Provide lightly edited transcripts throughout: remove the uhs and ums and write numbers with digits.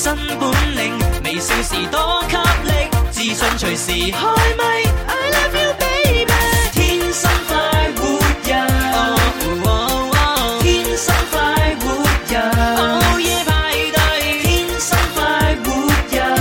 新本領，微笑時多給力，自信隨時開咪。I love you baby， 天生快活人，天生快活人，午夜派對，天生快活人，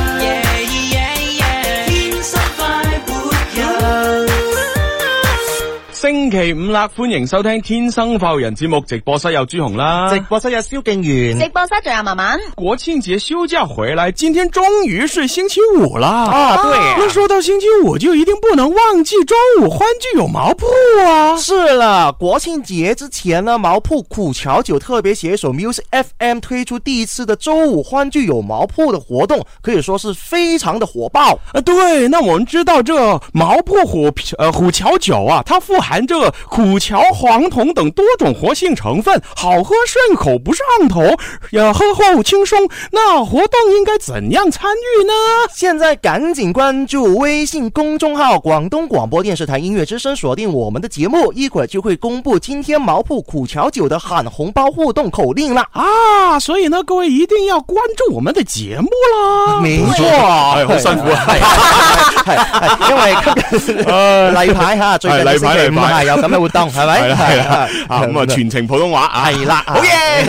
天生快活人。 星期五啦，歡迎收聽《天生快活人》節目，直播室有朱紅啦， 直播室有蕭敬元， 直播室仲有文文。 國慶節休假回來，今天終於是星期五啦！ 啊，對啊， 那說到星期五，就一定不能忘記周五歡聚有毛鋪啊！ 是了，國慶節之前呢，毛鋪苦蕎酒特別攜手 Music FM 推出第一次的周五歡聚有毛鋪的活動，可以說是非常的火爆。 對，那我們知道這毛鋪虎蕎酒啊，它富含這個苦蕎、黃酮等多種活性成分，好喝順口不上頭，喝後輕鬆。那活動應該怎樣參與呢？ 現在趕緊關注微信公眾號廣東廣播電視台音樂之聲，鎖定我們的節目，一會兒就會公布今天毛鋪苦蕎酒的喊紅包互動口令啦！ 啊，所以呢，各位一定要關注我們的節目啦！ 沒錯， 係好辛苦啊， 係因為今日例牌吓，最近星期五係有咁嘅活動，係咪？係啦， 咁啊全程普通話， 係啦，好嘢，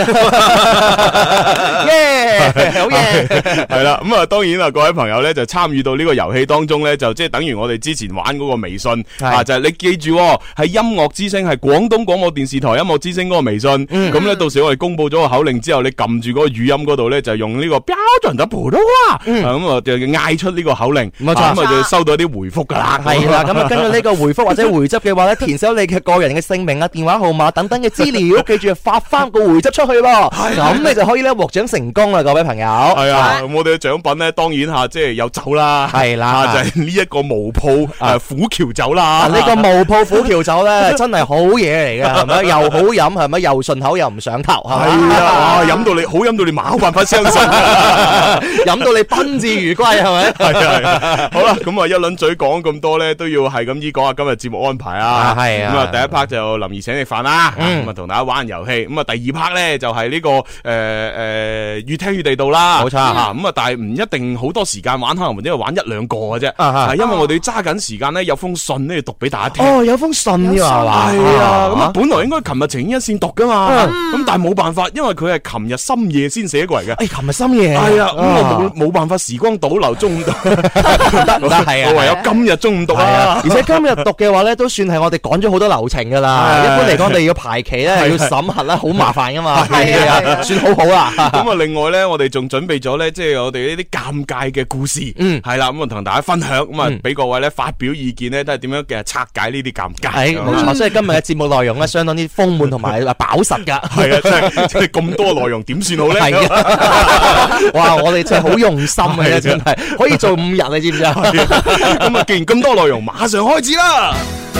耶，好嘢， 係啦，咁啊當然啦，各位朋友咧就參與到呢個遊戲當中咧，就即係等於我哋之前玩嗰個微信啊，就係你記住係音樂之聲，係廣東廣播電視台音樂之聲嗰個微信，咁咧到時我哋公布咗個口令之後，你撳住嗰個語音嗰度咧就用呢個標準嘅普通話，咁啊就嗌出呢個口令，咁啊就收到啲回覆噶啦， 係啦，咁啊根據呢個回覆或者回執嘅話咧，填寫你嘅個人嘅姓名啊、電話號碼等等嘅資料，記住發翻個回執出去喎，咁你就可以咧獲獎成功啦，各位朋友。 係啊，咁我哋嘅獎品咧，當然吓即係有酒啦，係啦，就係呢一個毛鋪虎蕎酒啦。 呢個毛鋪虎蕎酒咧，真係好嘢嚟嘅，係咪？又好飲，係咪？又順口又唔上頭，係啊，飲到你好，飲到你冇辦法相信， 飲到你賓至如歸，係咪？ 係啊，好啦，咁啊一輪嘴講咁多咧，都要係咁依講下今日節目安排啊。係啊，咁啊第一 part 就林怡請食飯啦，咁啊同大家玩遊戲。咁啊第二 part 咧就係呢個越聽越地道啦。冇錯啊，咁啊但係唔一定好多時間玩，可能或者玩一兩個嘅啫。係因為我哋揸緊時間咧，有封信咧要讀俾大家聽。 哦，有封信㗎嘛？ 係啊，咁啊本來應該琴日情牽一線讀噶嘛，咁但係冇辦法，因為佢係琴日深夜先寫過嚟嘅。 琴日深夜係啊，咁我冇辦法時光倒流中午讀， 得係啊， 我唯有今日中午讀啊。 而且今日讀嘅話咧，都算係我哋趕咗好多流程噶啦。一般嚟講，你要排期咧，要審核啦，好麻煩噶嘛。係啊，算好好啦。 咁啊，另外咧，我哋仲準備咗咧，即係我哋呢啲尷尬嘅故事，係啦，咁啊同大家分享，咁啊俾各位咧發表意見咧，都係點樣嘅拆解呢啲尷尬。 係冇錯，所以今日嘅節目內容咧，相當之豐滿同埋飽實噶。 係啊，即係咁多內容點算好咧？係啊，哇！我哋真係好用心嘅，真係可以做5日，你知唔知啊？ 咁啊，既然咁多內容，馬上開始啦！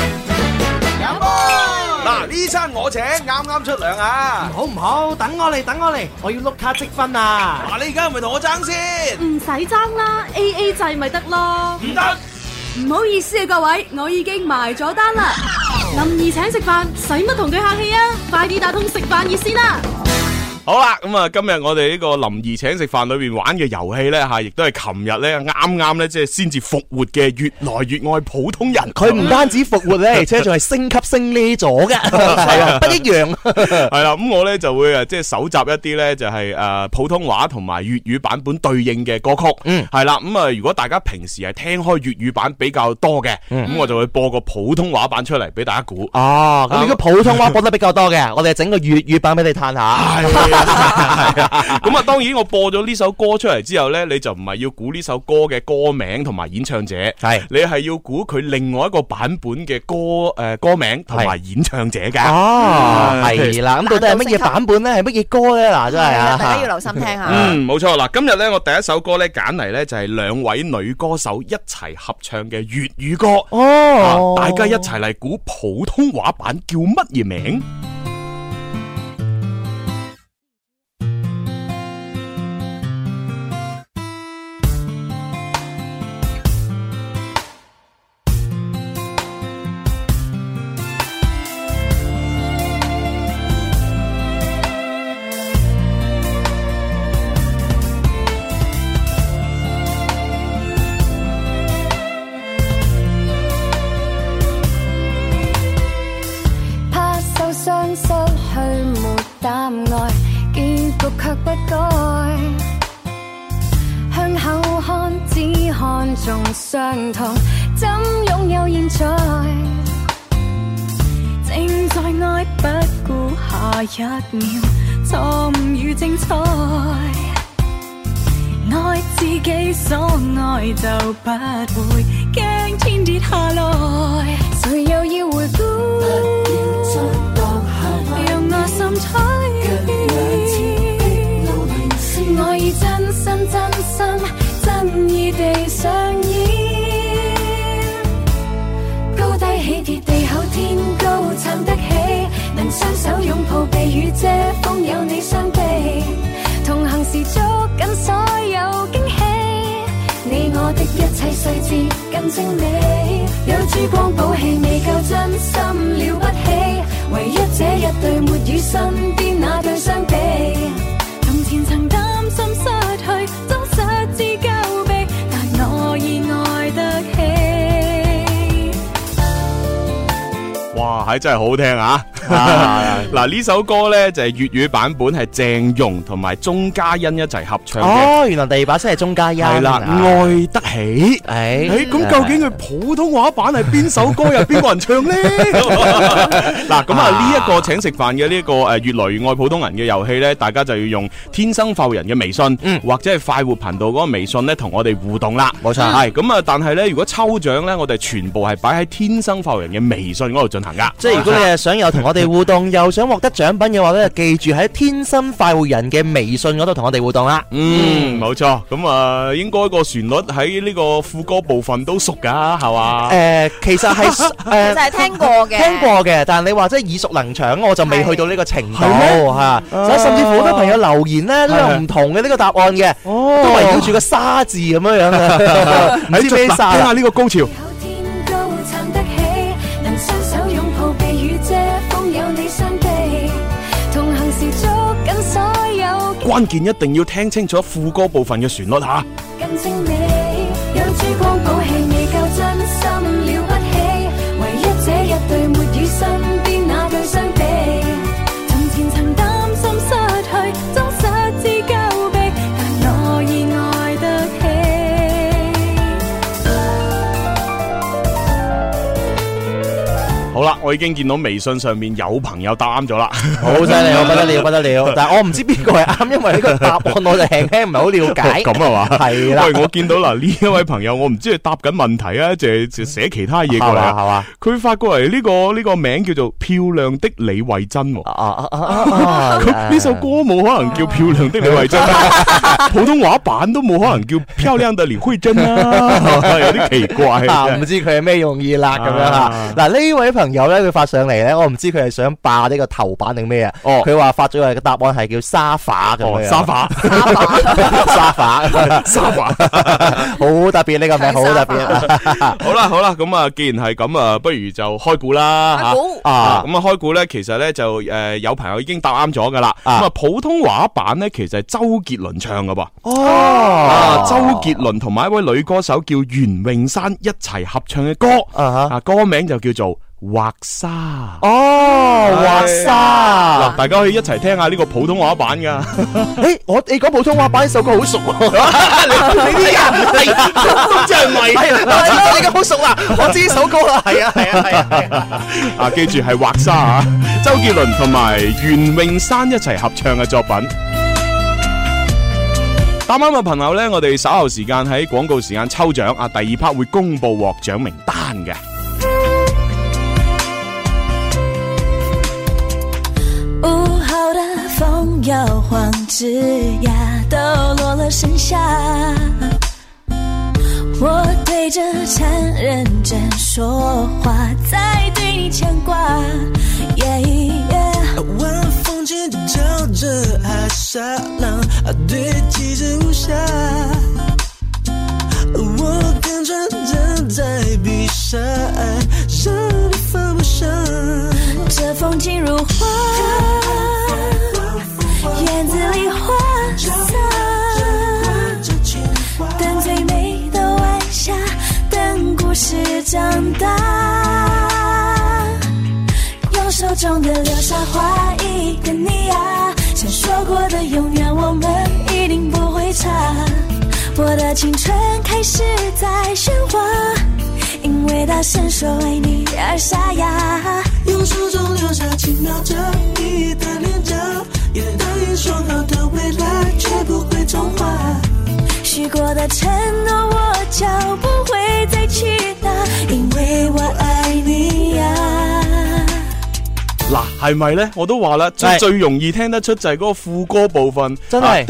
嗱，呢餐我請，啱啱出糧啊！ 好唔好？等我嚟，我要碌卡積分啊！ 嗱，你而家係咪同我爭先？ 唔使爭啦 ，AA 制咪得咯。 唔得， 唔好意思啊，各位，我已經埋咗單啦。林兒請食飯，使乜同佢客氣啊？快啲打通食飯熱線啦！ 好啦，咁啊，今日我哋呢個林兒請食飯裏邊玩嘅遊戲咧吓，亦都係琴日咧啱咧，即係先至復活嘅越來越愛普通人。 佢唔單止復活咧，而且仲係升級升呢咗嘅，係啊，不一樣。 係啦，咁我咧就會即係搜集一啲咧就係普通話同埋粵語版本對應嘅歌曲。係啦，咁啊，如果大家平時係聽開粵語版比較多嘅，咁我就會播個普通話版出嚟俾大家估。 哦，咁如果普通話播得比較多嘅，我哋整個粵語版俾你嘆下。 係啊，咁啊，當然我播咗呢首歌出嚟之後咧，你就唔係要估呢首歌嘅歌名同埋演唱者，係你係要估佢另外一個版本嘅歌名同埋演唱者嘅。 哦，係啦，咁到底係乜嘢版本咧？係乜嘢歌咧？嗱，真係啊， 大家要留心聽下。 冇錯啦。今日咧，我第一首歌咧揀嚟咧就係兩位女歌手一齊合唱嘅粵語歌。哦，大家一齊嚟估普通話版叫乜嘢名？ 種傷痛，怎擁有現在？正在愛不顧下一秒，錯誤與精彩。愛自己所愛就不會驚天跌下來，誰又要回顧？讓我心吹，愛已真心真心真意地上演，高低起跌地厚天高撐得起，能雙手擁抱避雨遮風有你相避，同行時捉緊所有驚喜，你我的一切細節更精美，有珠光寶氣未夠真心了不起，唯一這一對沒與身邊那對相比，從前曾擔心失去終失之交臂，但我已愛得起。 哇，係真係好好聽啊！嗱，呢首歌咧就係粵語版本，係鄭融同埋鐘嘉欣一齊合唱嘅。 哦，原來第二把聲係鐘嘉欣。 係啦，愛得起。咁究竟佢普通話版係邊首歌，有邊個人唱咧？嗱，咁啊呢一個請食飯嘅呢個越來越愛普通人嘅遊戲咧，大家就要用天生快活人嘅微信，或者係快活頻道嗰個微信咧，同我哋互動啦。 冇錯。 係咁啊，但係咧，如果抽獎咧，我哋全部係擺喺天生快活人嘅微信嗰度進行噶。 即係如果你係想有同我哋互動，又想獲得獎品嘅話咧，記住喺天生快活人嘅微信嗰度同我哋互動啦。 冇錯。咁啊，應該個旋律喺呢個副歌部分都熟噶，係嘛？ 其實係其實係聽過嘅， 聽過嘅，但係你話即係耳熟能詳，我就未去到呢個程度嚇。所以甚至乎好多朋友留言咧都有唔同嘅呢個答案嘅，都圍繞住個沙字咁樣樣嘅，唔知咩沙。 聽下呢個高潮。關鍵一定要聽清楚副歌部分嘅旋律嚇。 更精美，有珠光寶氣未夠真心了不起，唯一這一對沒與身邊那對相比，從前曾擔心失去終失之交臂，但我已愛得起。 好啦，我已經見到微信上面有朋友答啱咗啦， 好犀利，不得了，不得了！但係我唔知邊個係啱，因為呢個答案我就輕輕唔係好了解。 咁啊嘛， 係啦。 喂，我見到嗱呢一位朋友，我唔知佢答緊問題啊，就寫其他嘢過嚟啊，係嘛？佢發過嚟呢個名叫做漂亮的李慧珍。佢呢首歌冇可能叫漂亮的李慧珍，普通話版都冇可能叫漂亮的李慧珍啦，有啲奇怪。 唔知佢係咩用意啦咁樣吓。嗱呢位朋友咧，佢發上嚟咧，我唔知佢係想霸呢個頭版定咩啊？佢話發咗嚟嘅答案係叫沙發咁樣。沙發，好特別呢個名，好特別。 好啦，咁啊，既然係咁啊，不如就開估啦吓。咁啊，開估咧，其實咧就有朋友已經答啱咗噶啦。咁啊，普通話版咧，其實係周杰倫唱噶噃。周杰倫同埋一位女歌手叫袁詠珊一齊合唱嘅歌。歌名就叫做畫沙。畫沙。嗱，大家可以一齊聽下呢個普通話版噶。 你講普通話版呢首歌好熟喎。你啲人都真係咪？你咁好熟啦，我知呢首歌啦。係啊。 記住係畫沙啊，周杰倫同埋袁詠珊一齊合唱嘅作品。啱啱嘅朋友呢，我哋稍後時間喺廣告時間抽獎啊，第二 part 會公布獲獎名單嘅。 午後的風搖晃枝椏，都落了盛夏。我對着殘認真說話，在對你牽掛。 晚風輕輕跳着海沙浪，堆積着無暇。我更專注在閉上愛，讓你放不下。 這風景如畫，院子裡花灑，等最美的晚霞，等故事長大。用手中的留下畫一個你啊，像說過的永遠我們一定不會差。我我的青春开始在喧哗，因为大声说为你而沙哑， 用手中留下轻描着你的脸颊，也答应说好的未来绝不会重画， 许过的承诺我就不会再去拿，因为我爱你呀。 嗱，係咪咧？我都話啦，最容易聽得出就係嗰個副歌部分， 真係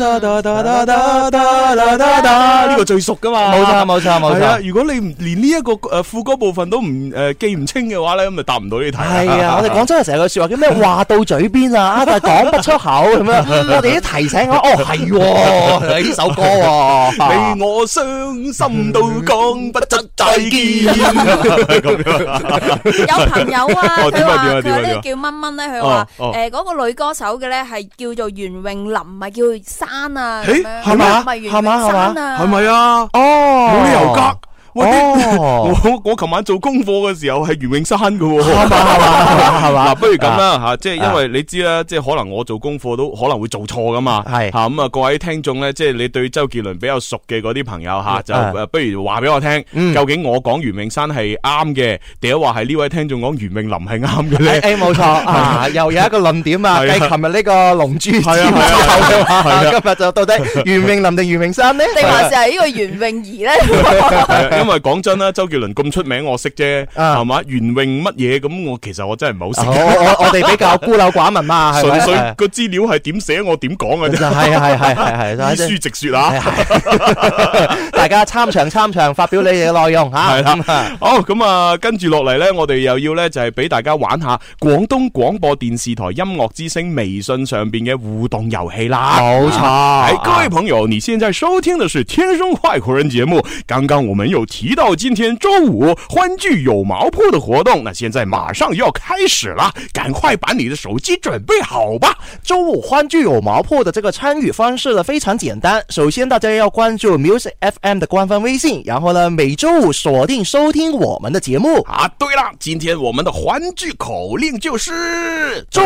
呢個最熟噶嘛。 冇錯。 係啊，如果你連呢一個副歌部分都唔記唔清嘅話咧，咁就答唔到呢題。 係啊，我哋廣州人成日句説話叫咩？話到嘴邊啊，但係講不出口咁樣。我哋啲提醒我，係呢首歌喎， 你我傷心到講不出再見。咁樣有朋友啊，佢話點啊呢個叫蚊蚊咧，佢話嗰個女歌手嘅咧係叫做袁詠琳，唔係叫珊啊，咁樣係咪？ 唔係袁詠珊啊， 係咪啊？冇理由㗎。喂，我琴晚做功課嘅時候係袁詠珊嘅喎，係嘛？嗱，不如咁啦嚇，即係因為你知啦，即係可能我做功課都可能會做錯噶嘛，係嚇咁啊！各位聽眾咧，即係你對周杰倫比較熟嘅嗰啲朋友嚇，就不如話俾我聽，究竟我講袁詠珊係啱嘅，定係話係呢位聽眾講袁詠琳係啱嘅咧？ 誒冇錯啊，又有一個論點啊，繼琴日呢個龍珠之後嘅話，今日就到底袁詠琳定袁詠珊呢？ 定還是係呢個袁詠儀咧？ 因為講真啦，周杰倫咁出名，我識啫，係嘛？袁詠乜嘢咁？其實我真係唔係好識。 我哋比較孤陋寡聞嘛， 純粹個資料係點寫，我點講嘅啫。 係， 依書直說啊！ 大家參詳，發表你哋嘅內容嚇。 係啦，好咁啊，跟住落嚟咧，我哋又要咧就係俾大家玩下廣東廣播電視台音樂之聲微信上邊嘅互動遊戲啦。 冇錯， 各位朋友，你現在收聽的是《天生快活人》節目。剛剛我們有提到今天周五歡聚有毛鋪的活動，那現在馬上要開始了，趕快把你的手機準備好吧。 周五歡聚有毛鋪的這個參與方式呢非常簡單，首先大家要關注 Music FM 的官方微信，然後呢每周五鎖定收聽我們的節目。 啊，對了，今天我們的歡聚口令就是周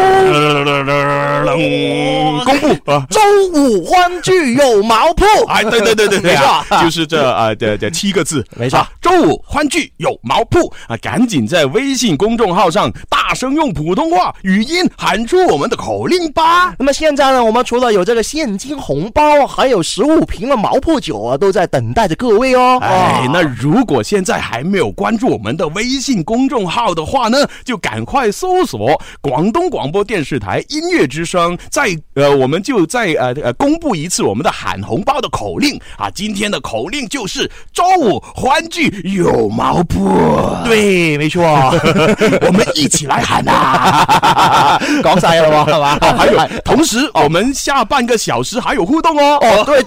公布啊， 周五歡聚有毛鋪。 哎，對，沒錯，就是這7個字， 沒錯。 周五歡聚有毛鋪啊，趕緊在微信公眾號上大聲用普通話語音喊出我們的口令吧。 那麼現在呢，我們除了有這個現金紅包，還有15瓶的毛鋪酒啊，都在等待着各位哦。 哎，那如果現在還沒有關注我們的微信公眾號的話呢，就趕快搜索廣東廣播電視台音樂之聲，我們就再公布一次我們的喊紅包的口令啊。今天的口令就是周五歡聚有毛鋪。 對，沒錯， 我們一起來喊啊！ 講晒了喎，係嘛？ 還有，同時我們下半個小時還有互動哦。 哦，對，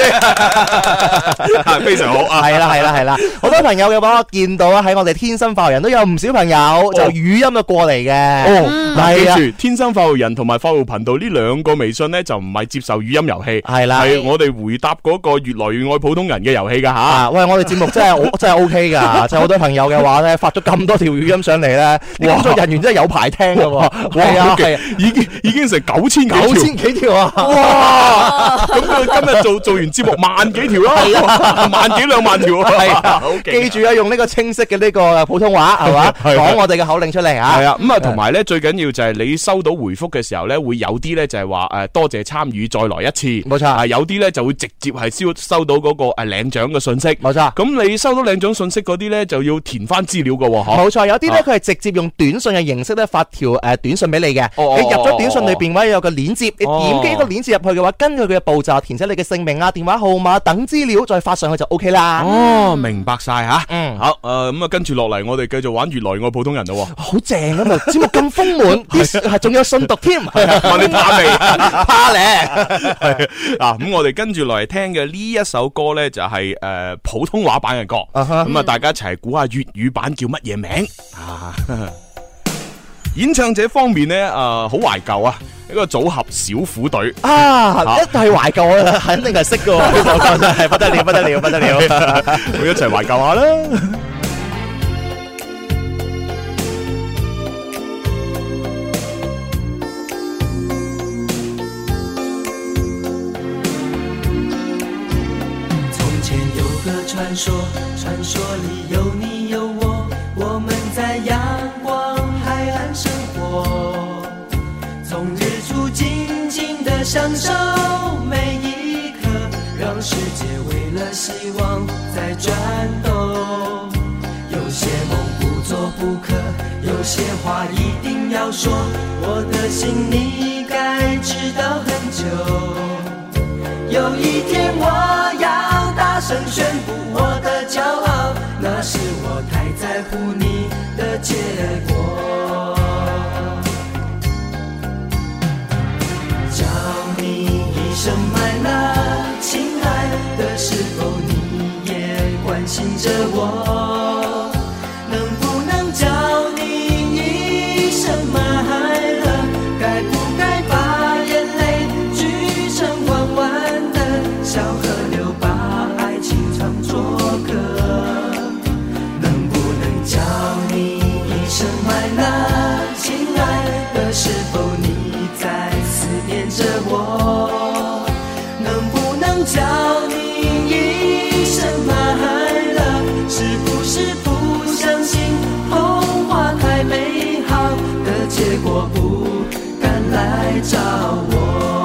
非常好啊！ 係啦，好多朋友嘅話，我見到喺我哋天生發育人都有唔少朋友就語音咗過嚟嘅。 哦，記住，天生發育人同埋發育頻道呢兩個微信呢，就唔係接受語音遊戲， 係啦， 係我哋回答嗰個越來越愛普通人嘅遊戲噶吓。 喂，我哋節目真係 OK 噶，就好多朋友嘅話咧，發咗咁多條語音上嚟咧，工作人員真係有排聽噶喎。係啊， 已經成9000幾條啊！ 哇，咁佢今日做完節目萬幾條啦，萬幾兩萬條。係啊， 記住啊，用呢個清晰嘅呢個普通話係嘛，講我哋嘅口令出嚟啊。 係啊，咁啊，同埋咧最緊要就係你收到回覆嘅時候咧，會有啲咧就係話多謝參與，再來一次。 冇錯， 有啲咧就會直接係收到嗰個領獎嘅信息。 冇錯， 咁你收到領獎信息嗰啲咧就要填翻資料㗎喎。 冇錯，有啲咧佢係直接用短信嘅形式咧發條短信俾你嘅。你入咗短信裏邊話有個鏈接，你點擊個鏈接入去嘅話，根據佢嘅步驟填寫你嘅姓名啊、電話號碼等資料，再發上去就 OK 啦。 哦，明白晒吓。 嗯， 好咁啊，跟住落嚟我哋繼續玩越來越愛普通人咯。 好正啊嘛，節目咁豐滿，係仲有信讀添。 問你怕未？ 怕咧。 嗱，咁我哋跟住落嚟聽嘅呢一首歌咧，就係普通話版嘅歌。咁啊，大家一齊估下粵語版叫乜嘢名啊？演唱者方面咧，好懷舊啊！一個組合小虎隊啊，一係懷舊啊，肯定係識㗎喎，真係不得了， 我一齊懷舊下啦！ 傳說，傳說裡有你有我，我們在陽光海岸生活，從日出靜靜地享受每一刻，讓世界為了希望在轉動。有些夢不做不可，有些話一定要說，我的心你該知道很久。有一天我要大聲宣布我的驕傲，那是我太在乎你的結果。叫你一聲 my love， 親愛的，是否你也關心着我？能不能叫你一聲 my love， 該不該把眼淚聚成彎彎的小河流，把愛情唱作歌？能不能叫你一聲 my love， 親愛的，是否你在思念着我？能不能叫你一聲 my love， 是不是不相信童話太美好的結果，不敢來找我？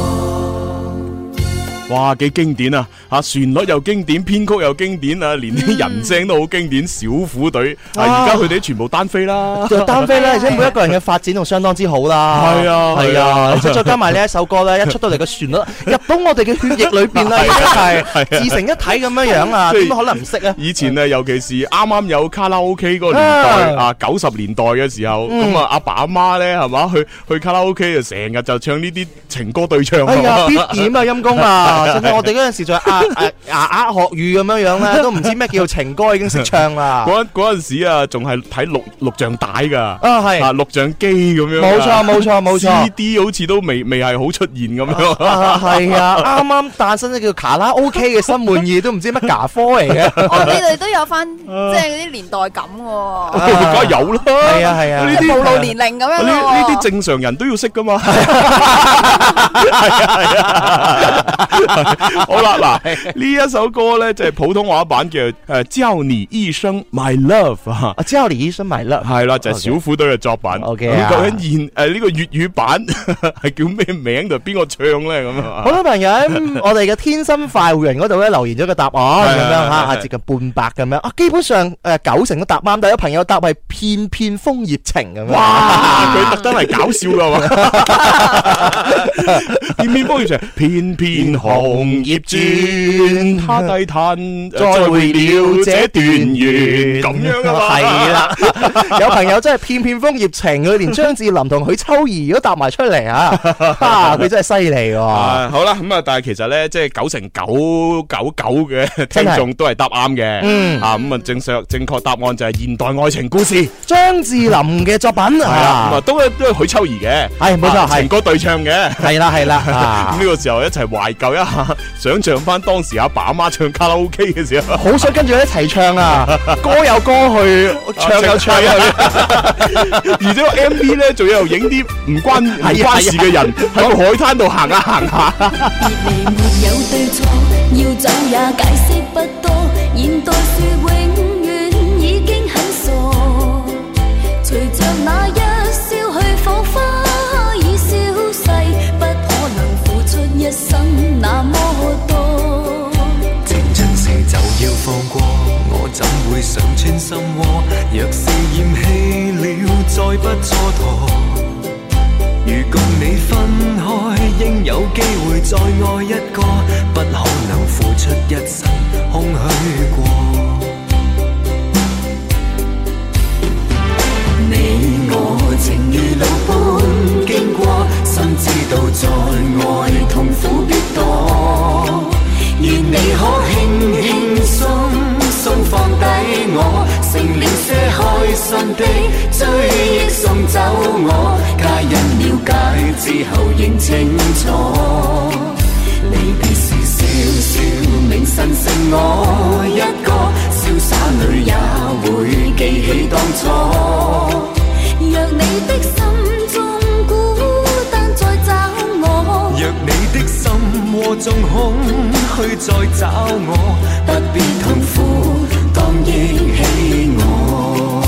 哇，幾經典啊！旋律又經典，編曲又經典啊，連啲人聲都好經典。小虎隊而家佢哋全部單飛啦， 單飛啦，而且每一個人嘅發展都相當之好啦。 係啊， 係啊，再加埋呢一首歌咧，一出到嚟嘅旋律入到我哋嘅血液裏邊啦，已經係自成一體咁樣樣啊！點可能唔識啊？ 以前啊，尤其是啱啱有卡拉 OK 嗰個年代啊，90年代嘅時候，咁啊阿爸阿媽咧係嘛，去卡拉 OK 就成日就唱呢啲情歌對唱。 係啊，必點啊陰公啊！甚至我哋嗰陣時仲係牙學語咁樣樣咧，都唔知咩叫情歌，已經識唱啦。 嗰陣時啊，仲係睇錄像帶㗎。啊係錄像機咁樣。 冇錯。 CD 好似都未係好出現咁樣。 係啊，啱啱誕生咗叫卡拉 OK 嘅新玩意，都唔知乜牙科嚟嘅。 你哋都有翻即係嗰啲年代感喎。 梗係有啦。 係啊， 呢啲暴露年齡咁樣。 呢啲正常人都要識㗎嘛。好啦，嗱呢一首歌咧就係普通話版嘅叫你一聲 My Love 啊， 叫你一聲 My Love 係啦，就係小虎隊嘅作品。 OK， 究竟呢個粵語版係叫咩名？就邊個唱咧咁啊？ 好多朋友喺我哋嘅天生快活人嗰度咧留言咗個答案咁樣吓，接近半百咁樣啊，基本上90%都答啱，但有朋友答係片片風葉情咁樣。 哇！佢特登嚟搞笑㗎嘛？片片風葉情，片片紅葉轉，他低嘆再會了這段緣，咁樣啊嘛。 係啦，有朋友真係片片風葉情，佢連張智霖同許秋怡都答埋出嚟啊！佢真係犀利喎。 好啦，咁啊，但係其實咧，即係99.999嘅聽眾都係答啱嘅。咁啊，正確答案就係現代愛情故事， 張智霖嘅作品係啊，咁啊都係許秋怡嘅， 係冇錯， 情歌對唱嘅， 係啦。 咁呢個時候一齊懷舊一下，想象翻當時阿爸阿媽唱卡拉 OK 嘅時候， 好想跟住一齊唱啊！歌有歌去，唱有唱去， 而且個 MV 咧，仲有影啲唔關事嘅人喺個海灘度行下行下。 別離沒有對錯，要走也解釋不多。現代說永遠已經很傻，隨着那一消去火花已消逝，不可能付出一生那麼多。 正真時就要放過，我怎會想穿心窩？若是嫌棄了，再不蹉跎。如共你分開，應有機會再愛一個，不可能付出一生空虛過。你我情如路般經過，心知道在愛痛苦必多。願你可輕輕鬆放低我，剩了些開心的追憶送走我，皆因了解之後認清楚，離別時笑笑銘神剩我一個，瀟灑裏也會記起當初。 若你的心中孤單再找我， 若若你的心窩中空虛再找我，不必痛苦，當憶起我。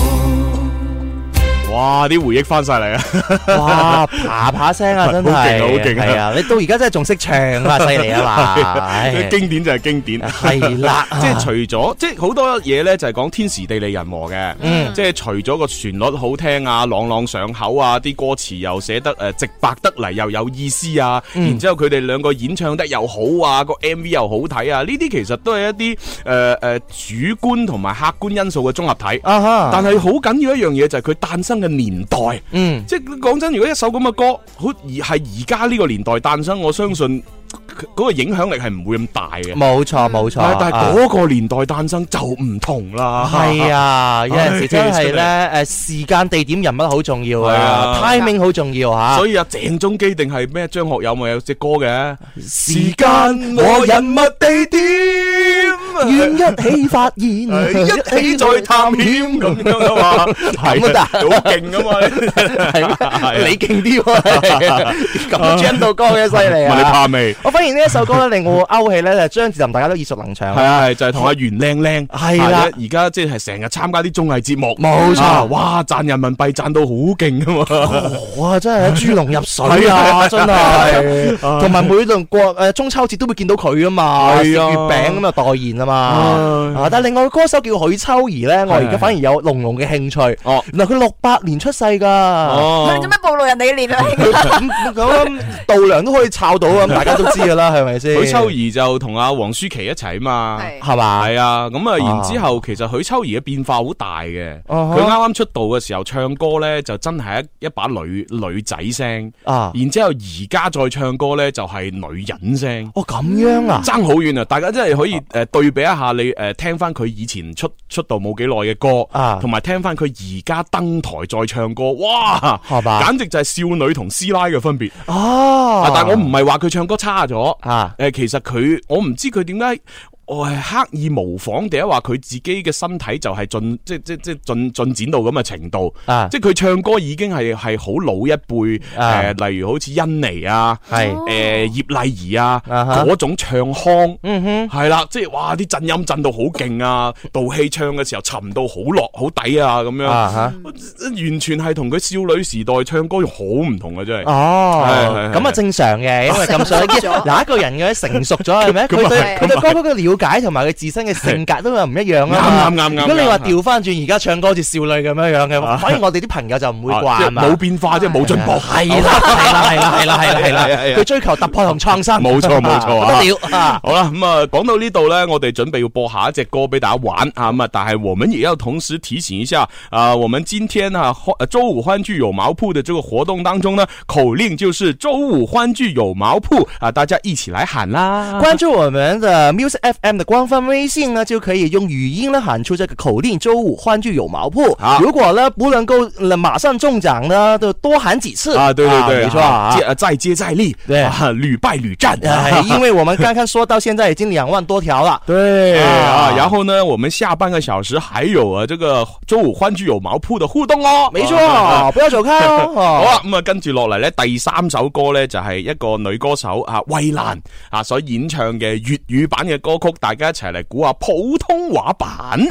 哇！啲回憶翻晒嚟啊！ 哇，啪啪聲啊，真係好勁啊，好勁啊！ 係啊，你到而家真係仲識唱啊，犀利啊嘛！ 經典就係經典， 係啦， 即係除咗即係好多嘢咧，就係講天時地利人和嘅。即係除咗個旋律好聽啊，朗朗上口啊，啲歌詞又寫得直白得嚟，又有意思啊。然之後佢哋兩個演唱得又好啊，個 MV 又好睇啊。呢啲其實都係一啲主觀同埋客觀因素嘅綜合體。但係好緊要一樣嘢就係佢誕生嘅年代，即係講真，如果一首咁嘅歌，好係而家呢個年代誕生，我相信嗰個影響力係唔會咁大嘅。冇錯冇錯，但係嗰個年代誕生就唔同啦。係啊，有陣時真係咧，時間、地點、人物好重要啊 ，timing 好重要吓。所以啊，鄭中基定係咩？張學友咪有隻歌嘅時間和人物地點，願一起發現，一起再探險咁樣啊嘛，係啊，好勁噶嘛，係你勁啲喎，咁 jam 到歌嘅犀利啊！你怕未？我發現呢一首歌咧令我勾起咧，就張智霖大家都耳熟能詳。係啊，就係同阿袁靚靚係啦，而家即係成日參加啲綜藝節目，冇錯，哇，賺人民幣賺到好勁噶嘛！哇，真係豬籠入水啊，真係，同埋每輪過中秋節都會見到佢啊嘛，食月餅咁啊代言啊嘛。但係另外個歌手叫許秋怡咧，我而家反而有濃濃嘅興趣。哦，原來佢68年出世噶。哦，你做咩暴露人哋嘅年齡？咁度量都可以抄到啊！大家都知噶啦，係咪先？許秋怡就同阿黃舒淇一齊啊嘛，係嘛？係啊，咁啊，然之後其實許秋怡嘅變化好大嘅。佢啱啱出道嘅時候唱歌咧，就真係一把女仔聲啊。然之後而家再唱歌咧，就係女人聲。哦，咁樣啊，爭好遠啊！大家真係可以對比一下，你聽翻佢以前出道冇幾耐嘅歌啊，同埋聽翻佢而家登台再唱歌，哇，係嘛？簡直就係少女同師奶嘅分別。哦，但係我唔係話佢唱歌差咗啊，其實我唔知佢點解。我係刻意模仿，定係話佢自己嘅身體就係進展到咁嘅程度，即係佢唱歌已經係好老一輩，例如好似甄妮啊，葉麗儀啊嗰種唱腔，係啦，即係哇啲震音震到好勁啊，道氣唱嘅時候沉到好落好底啊咁樣，完全係同佢少女時代唱歌好唔同嘅真係。哦，咁啊正常嘅，因為咁上嗱一個人嘅成熟咗係咪？佢對歌曲嘅了解同埋佢自身嘅性格都有唔一樣啊！啱。如果你話調翻轉而家唱歌好似少女咁樣嘅，反而我哋啲朋友就唔會慣嘛。冇變化即係冇進步。係啦，佢追求突破同創新。冇錯啊！好啦，咁啊講到呢度咧，我哋準備要播下一隻歌俾大家玩啊咁啊，但係我們也要同時提醒一下我們今天周五歡聚有毛鋪的這個活動當中呢，口令就是周五歡聚有毛鋪啊，大家一起來喊啦！關注我們的 Music FM的官方微信呢，就可以用語音呢喊出這個口令，周五歡聚有毛鋪。如果呢不能夠馬上中獎呢，就多喊幾次啊！對，沒錯，再接再厲，對，屢敗屢戰。因為我們剛剛說到現在已經2萬多條了。對然後呢，我們下半個小時還有這個周五歡聚有毛鋪的互動哦。沒錯，不要走開哦。好啦，咁啊跟住落嚟呢，第3首歌呢，就係一個女歌手衛蘭所演唱嘅粵語版嘅歌曲，大家一齊嚟估下普通話版。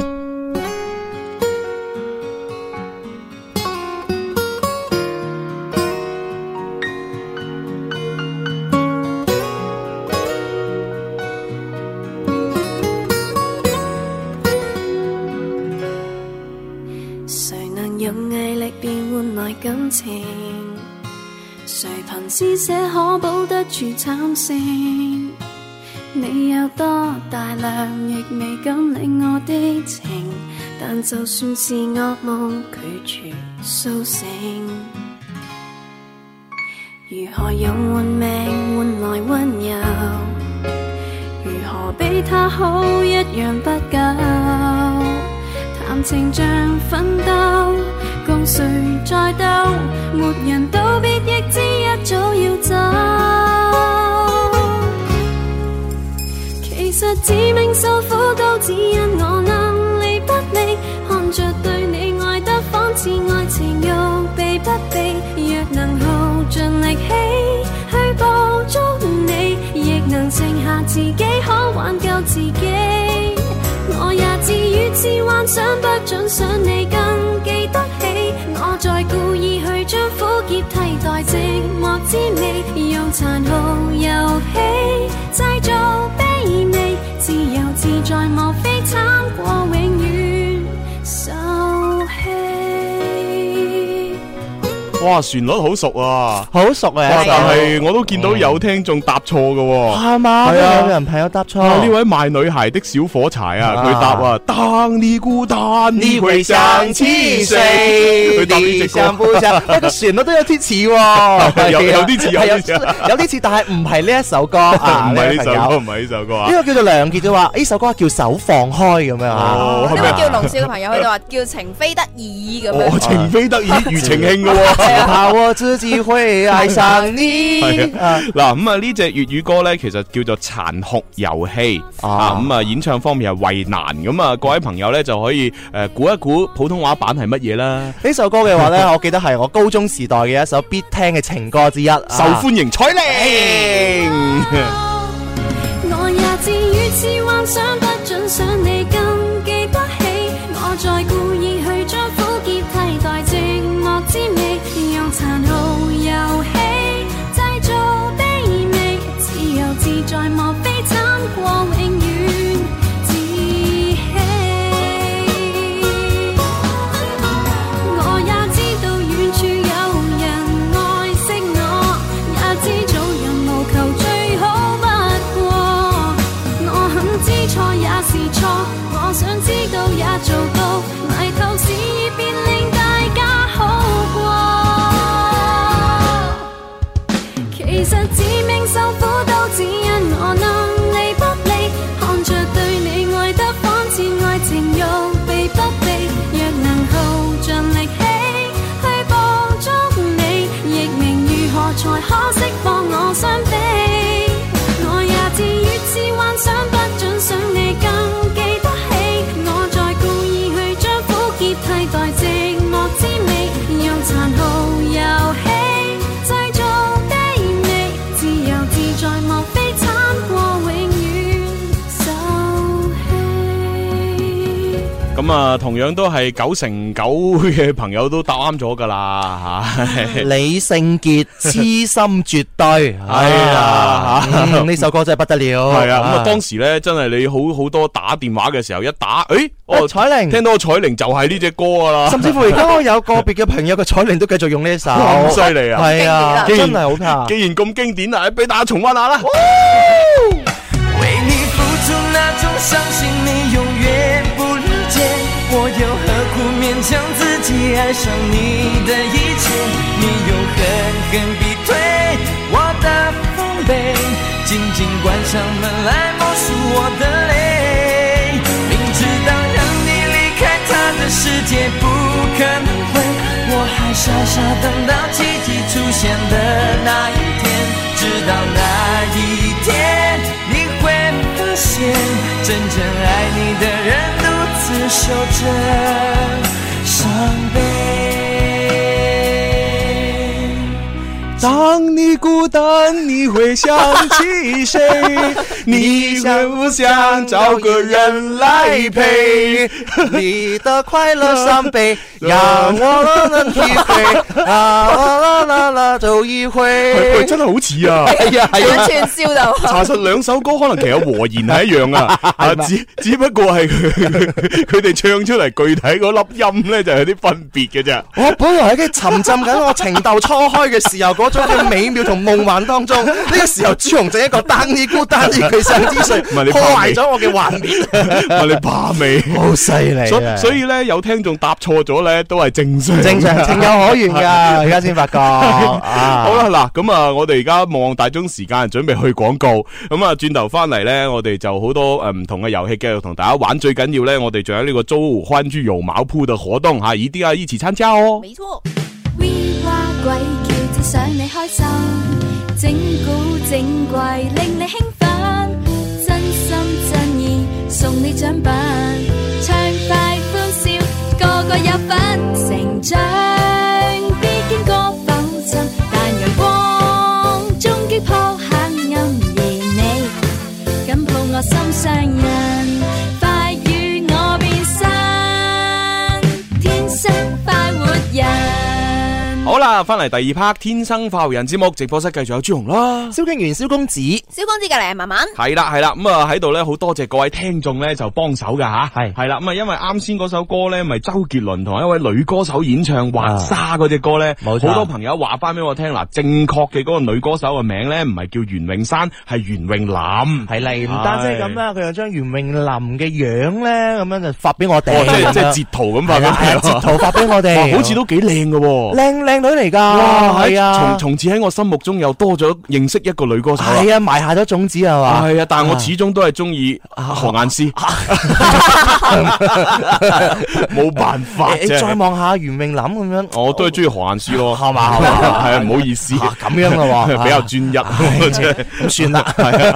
誰能用毅力便換來感情？誰憑施捨可保得住慘勝？你有多大量，亦未敢領我的情，但就算是噩夢，拒絕甦醒。如何用換命換來溫柔？如何比他好一樣不夠？談情像奮鬥，共誰再鬥？沒人道別亦知一早要走。其實致命受苦都只因我能力不利，看着對你愛得仿似愛情欲避不避，若能耗盡力氣去捕捉自己可挽救自己。我也自語自幻想不准想你更記得起，我再故意去將苦澀替代寂寞滋味，用殘酷遊戲製造卑微，自由自在莫非慘過永遠受氣。 哇，旋律好熟啊， 好熟啊！ 但係我都見到有聽眾答錯嘅喎， 係嘛？ 係啊， 有人朋友答錯。 呢位賣女孩的小火柴啊，佢答啊，當你孤單，你會想起誰？佢答呢隻歌， 一個旋律都有啲似喎， 有啲似， 有啲似，但係唔係呢一首歌啊， 唔係呢首歌，唔係呢首歌啊。 呢個叫做梁傑嘅話，呢首歌叫手放開咁樣啊。 呢位叫龍少嘅朋友佢就話叫情非得已咁樣。 情非得已，庾澄慶嘅喎。 怕我自己會愛上你。 嗱咁啊，呢隻粵語歌咧，其實叫做殘酷遊戲啊。咁啊，演唱方面係衛蘭。咁啊，各位朋友咧就可以估一估普通話版係乜嘢啦。 呢首歌嘅話咧，我記得係我高中時代嘅一首必聽嘅情歌之一， 受歡迎彩鈴。 我也自語自幻想不准想你更記得起，我再故意去將苦澀替代寂寞滋味，用殘酷遊戲製造卑微，自由自在莫非慘過永遠自欺。我也知道遠處有人愛惜我，也知做人無求最好不過，我肯知錯也是錯，我想知道也做到，迷途時便令大家好過。其實致命受苦都只因我能力不利，看着對你愛得仿似愛情欲避不避，若能耗盡力氣去捕捉你，亦明如何才可釋放我傷悲。我也自語自幻想不准想你更記得起，我再故意去將苦澀替代寂寞滋味，用殘酷遊戲製造卑微，自由自在莫非慘過永遠受氣。 咁啊，同樣都係9成9嘅朋友都答啱咗噶啦吓。 李聖傑痴心絕對係啊，呢首歌真係不得了。 係啊，咁啊當時咧真係你好多打電話嘅時候一打， 彩鈴聽到個彩鈴就係呢隻歌噶啦。 甚至乎而家我有個別嘅朋友嘅彩鈴都繼續用呢首， 咁犀利啊！ 係啊，真係好聽。 既然咁經典啊，俾大家重溫下啦。 為你付出那種傷心，你永遠不理解，我又何苦勉強自己愛上你的一切？你又狠狠逼退我的防備，緊緊關上門來默數我的淚，明知道讓你離開他的世界不可能會，我還傻傻等到奇蹟出現的那一天，直到那一天你會發現真正愛你的人獨自守着傷悲。 當你孤單，你會想起誰？你想不想找個人來陪？ 你的快樂傷悲，讓我能體會。啦就一回。 佢真係好似啊！ 係啊， 係啊，串燒就。 查實兩首歌可能其實和言係一樣啊，只不過係佢哋唱出嚟具體嗰粒音咧就有啲分別嘅啫。 我本來喺沉浸緊我情竇初開嘅時候嗰種嘅美妙同夢幻當中，呢個時候朱紅正一個單呢孤單呢佢上之歲，破壞咗我嘅幻滅。 問你怕未？ 好犀利啊！ 所以咧有聽眾答錯咗咧都係正常， 情有可原㗎。而家先發覺。 好啦，嗱咁啊，我哋而家望大鐘時間，準備去廣告。咁啊，轉頭翻嚟咧，我哋就好多唔同嘅遊戲繼續同大家玩。最緊要咧，我哋仲有呢個周五歡聚有毛鋪嘅活動嚇，一定要一起參加哦。 沒錯。We 話鬼叫只想你開心，整蠱整怪令你興奮，真心真意送你獎品，暢快歡笑個個有份，成長必經過浮沉，但陽光終擊破黑暗，而你我心上人，快與我變身，天生快活人。 好啦，翻嚟第二 part《天生快活人》節目直播室，繼續有朱紅啦， 蕭敬元、蕭公子， 小公子隔籬係慢慢。 係啦咁啊喺度咧，好多謝各位聽眾咧就幫手噶吓，係啦咁啊，因為啱先嗰首歌咧，咪周杰倫同一位女歌手演唱《滑沙》嗰隻歌咧，好多朋友話翻俾我聽嗱，正確嘅嗰個女歌手嘅名咧，唔係叫袁詠珊，係袁詠琳， 係嚟唔單止咁啦，佢又將袁詠琳嘅樣咧咁樣就發俾我哋， 即係截圖咁發俾我哋， 截圖發俾我哋， 好似都幾靚嘅， 靚女嚟噶，係啊，從此喺我心目中又多咗認識一個女歌手， 係啊，埋下咗種子係嘛， 係啊，但係我始終都係中意何雁詩，冇辦法啫。 你再望下袁詠琳咁樣， 我都係中意何雁詩咯， 係嘛， 係啊，唔好意思， 咁樣咯， 比較專一， 咁算啦，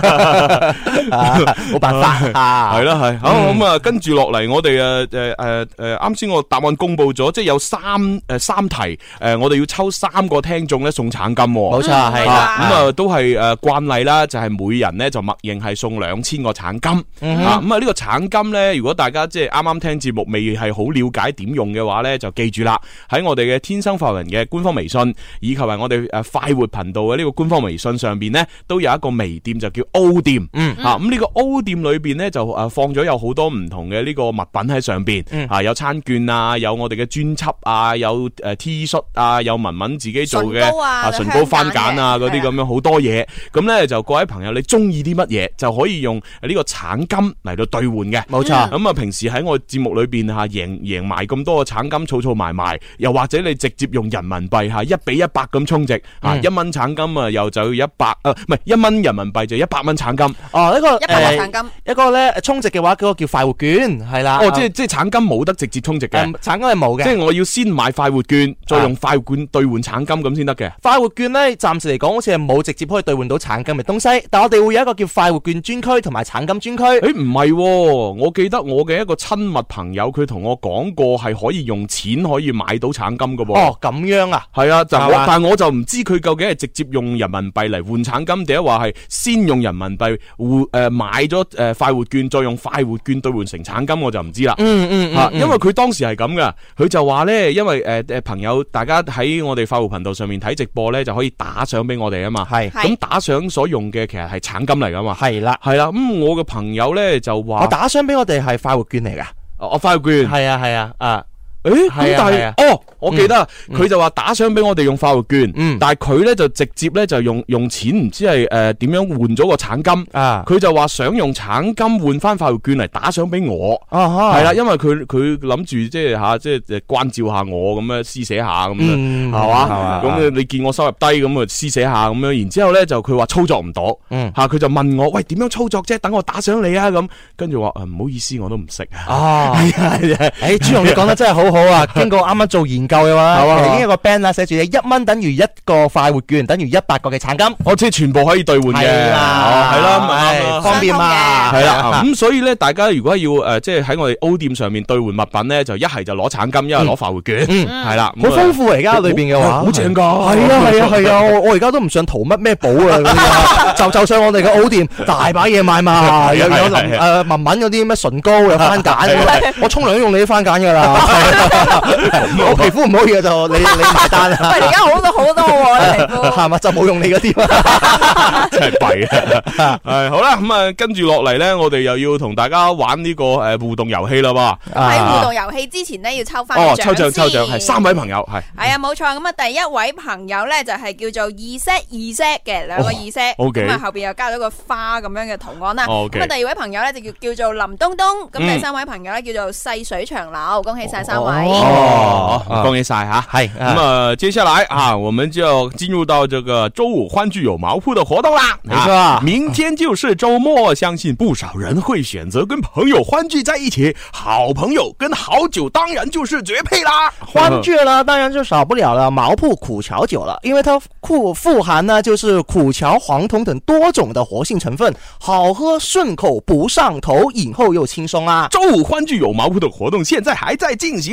冇辦法啊， 係啦係，好咁啊，跟住落嚟我哋啱先我答案公布咗，即係有三題，我哋要抽3個聽眾咧送橙金， 冇錯係啦， 咁啊都係慣例啦，就係每人咧就默認係送2000個橙金，咁啊呢個橙金咧，如果大家即係啱啱聽節目未係好了解點用嘅話咧，就記住啦，喺我哋嘅天生快活人嘅官方微信，以及係我哋快活頻道嘅呢個官方微信上邊咧，都有一個微店就叫 O 店，咁呢個 O 店裏邊咧就放咗有好多唔同嘅呢個物品喺上邊，有餐券啊，有我哋嘅專輯啊，有T 恤啊，有文文自己做嘅唇膏番梘啊嗰啲咁樣好多嘢，咁咧就各位朋友你中意啲乜嘢就可以用呢個橙金嚟到兌換嘅，冇錯。咁啊平時喺我節目裏邊贏埋咁多個橙金儲埋，又或者你直接用人民幣1比100咁充值，1蚊橙金啊又就100唔係1蚊人民幣就100蚊橙金。 呢個 100個橙金，一個咧充值嘅話嗰個叫快活券，係啦。 即係橙金冇得直接充值嘅， 橙金係冇嘅。 即係我要先買快活券，再用快活券兌換橙金咁先得嘅。 快活券咧，暫時嚟講好似係冇直接可以兌換到橙金嘅東西，但我哋會有一個叫快活券專區同埋橙金專區。 唔係，我記得我嘅一個親密朋友，佢同我講過係可以用錢可以買到橙金嘅噃。 哦，咁樣啊？ 係啊，但係我就唔知佢究竟係直接用人民幣嚟換橙金，定係話係先用人民幣買咗快活券，再用快活券兌換成橙金，我就唔知啦。因為佢當時係咁噶，佢就話咧，因為朋友大家喺我哋快活頻道上面睇直播咧，就可以打賞俾我哋啊嘛。係咁打賞所用嘅其實係橙金嚟噶嘛。係啦。咁我嘅朋友咧就話， 我打賞俾我哋係快活券嚟噶。 我快活券。係啊。 咁但係我記得佢就話打賞俾我哋用快活券，但係佢咧就直接咧就用錢唔知係點樣換咗個橙金，佢就話想用橙金換翻快活券嚟打賞俾我，係啦，因為佢諗住即係關照下我咁樣施捨下咁樣，係嘛，咁你見我收入低咁啊施捨下咁樣，然之後咧就佢話操作唔到，佢就問我喂點樣操作啫？等我打賞你啊咁，跟住話唔好意思我都唔識啊。 朱紅你講得真係好。好啊！經過啱啱做研究嘅話，已經有個 band 啦，寫住1蚊等於1個快活券，等於100個嘅橙金。 即係全部可以兌換嘅，係啦， 方便嘛， 係啦。咁所以咧，大家如果要即係喺我哋 O 店上面兌換物品咧，就一係就攞橙金，一係攞快活券，係啦， 好豐富嚟㗎裏邊嘅話， 好正㗎。 係啊！我而家都唔想淘乜咩寶啊，就上我哋嘅 O 店，大把嘢買嘛，有文文嗰啲咩唇膏，有番梘，我沖涼都用你啲番梘㗎啦。我皮膚唔好嘅就你埋單啦。 喂，而家好多喎，皮膚係嘛，就冇用你嗰啲， 真係弊啊！係好啦，咁啊跟住落嚟咧，我哋又要同大家玩呢個互動遊戲啦噃。 喺互動遊戲之前咧，要抽翻抽獎係3位朋友係啊，冇錯。咁啊，第一位朋友咧就係叫做2set 嘅2個2set，咁啊後邊又加咗個花咁樣嘅圖案啦。咁啊，第二位朋友咧就叫做林東東，咁第3位朋友咧叫做細水長流，恭喜晒3位。 恭喜晒哈！係咁接下來我們就要進入到這個周五歡聚有毛鋪的活動啦。 沒錯， 明天就是周末，相信不少人會選擇跟朋友歡聚在一起。好朋友跟好酒當然就是絕配啦。 歡聚了，當然就少不了了毛鋪苦蕎酒了，因為它富含呢就是苦蕎、黃酮等多種的活性成分，好喝順口不上頭，飲後又輕鬆啊。 周五歡聚有毛鋪的活動現在還在進行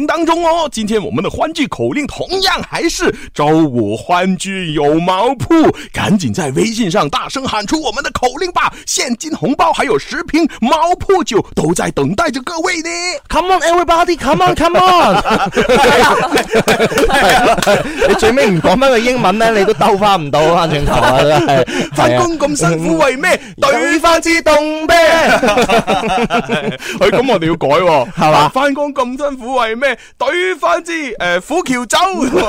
當中哦。今天我們的歡聚口令同樣還是周五歡聚有毛鋪，趕緊在微信上大聲喊出我們的口令吧！現金紅包還有10瓶毛鋪酒都在等待着各位呢。 Come on everybody, come on, come on！ 你最尾唔講翻個英文咧，你都兜翻唔到啊！轉頭啊，真係翻工咁辛苦為咩？ 對翻支凍啤。 咁我哋要改喎， 係嘛？ 翻工咁辛苦為咩？對翻支虎橋酒。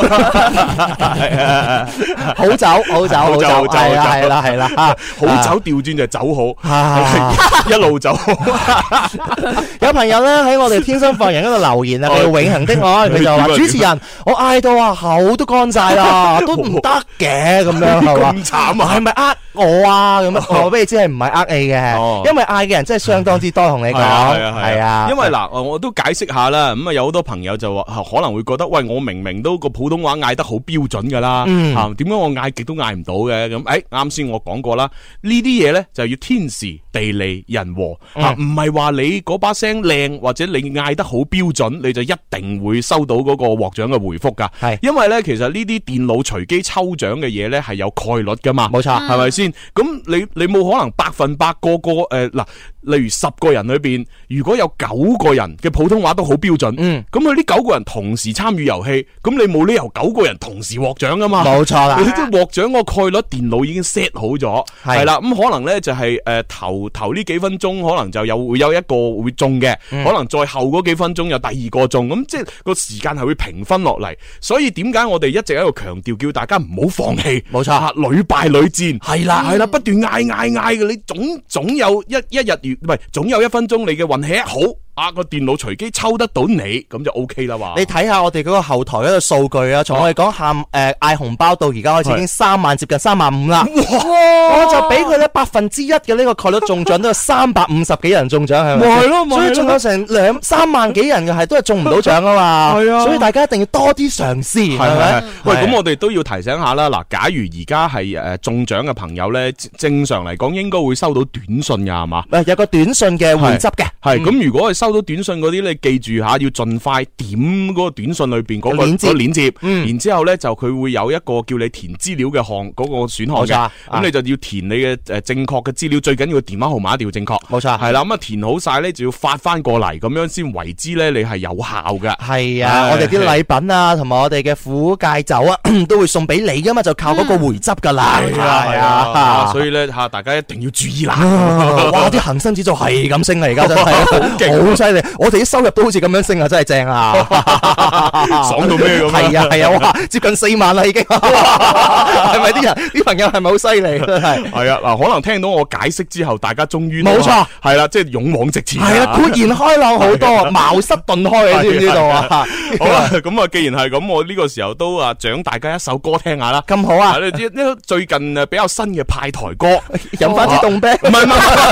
好酒，好酒，好酒，係啦，係啦， 好酒調轉就酒好，一路走。 有朋友咧喺我哋天生發人嗰度留言啊，佢永恆的愛，佢就話主持人，我嗌到啊口都乾晒啦，都唔得嘅咁樣係嘛？ 咁慘啊！ 係咪我啊？咁樣我俾你知係唔係你嘅？因為嗌嘅人真係相當之多，同你講係啊。因為嗱，我都解釋下啦。咁啊，有好多朋友就話可能會覺得，喂，我明明都個普通話嗌得好標準噶啦，點解我嗌極都嗌唔到嘅？咁啱先我講過啦，呢啲嘢咧就要天時地利人和唔係話你嗰把聲靚或者你嗌得好標準，你就一定會收到嗰個獲獎嘅回覆噶。係，因為咧其實呢啲電腦隨機抽獎嘅嘢咧係有概率噶嘛，冇錯，係咪先？咁你冇可能100%個嗱，例如10個人裏邊，如果有9個人嘅普通話都好標準，咁佢呢9個人同時參與遊戲，咁你冇理由9個人同時獲獎噶嘛？冇錯啦，你即係獲獎個概率電腦已經 set 好咗，係啦，咁可能咧就係頭呢幾分鐘可能就會有一個會中嘅，可能再後嗰幾分鐘有第二個中，咁即係個時間係會平分落嚟。所以點解我哋一直喺度強調叫大家唔好放棄？冇錯，屢敗屢戰，係啦，不斷嗌嘅，你總有一日唔係總有1分鐘你嘅運氣一好。個電腦隨機抽得到你，咁就 OK 啦嘛。你睇下我哋嗰個後台嗰個數據啊，從我哋講嗌紅包到而家開始已經3萬接近35000啦。我就俾佢咧1%嘅呢個概率中獎都有350幾人中獎，係咪？係咯，所以仲有成3萬幾人嘅係都係中唔到獎啊嘛。係啊，所以大家一定要多啲嘗試，係咪？喂，咁我哋都要提醒下啦。嗱，假如而家係中獎嘅朋友咧，正常嚟講應該會收到短信噶，係嘛？有個短信嘅回執嘅，係咁如果係收到短信嗰啲，你記住下，要盡快點嗰個短信裏邊嗰個鏈接，然之後咧就佢會有一個叫你填資料嘅嗰個選項嘅，咁你就要填你嘅正確嘅資料，最緊要電話號碼一定要正確，冇錯，係啦，咁啊填好晒咧就要發翻過嚟，咁樣先為之咧你係有效嘅。係啊，我哋啲禮品啊，同埋我哋嘅苦戒酒啊，都會送俾你噶嘛，就靠嗰個回執噶啦。係啊，所以咧大家一定要注意啦。哇，啲恒生指數係咁升啊，而家真係好勁，好犀利。我哋啲收入都好似咁樣升啊，真係正啊！爽到咩咁？係啊，哇，接近4萬啦已經，係咪啲朋友係咪好犀利？真係係啊！嗱，可能聽到我解釋之後，大家終於冇錯，係啦，即係勇往直前，係啊，豁然開朗好多，茅塞頓開，你知唔知道啊？好啦，咁啊，既然係咁，我呢個時候都獎大家一首歌聽下啦。咁好啊！你知呢最近比較新嘅派台歌，飲翻支凍啤，唔係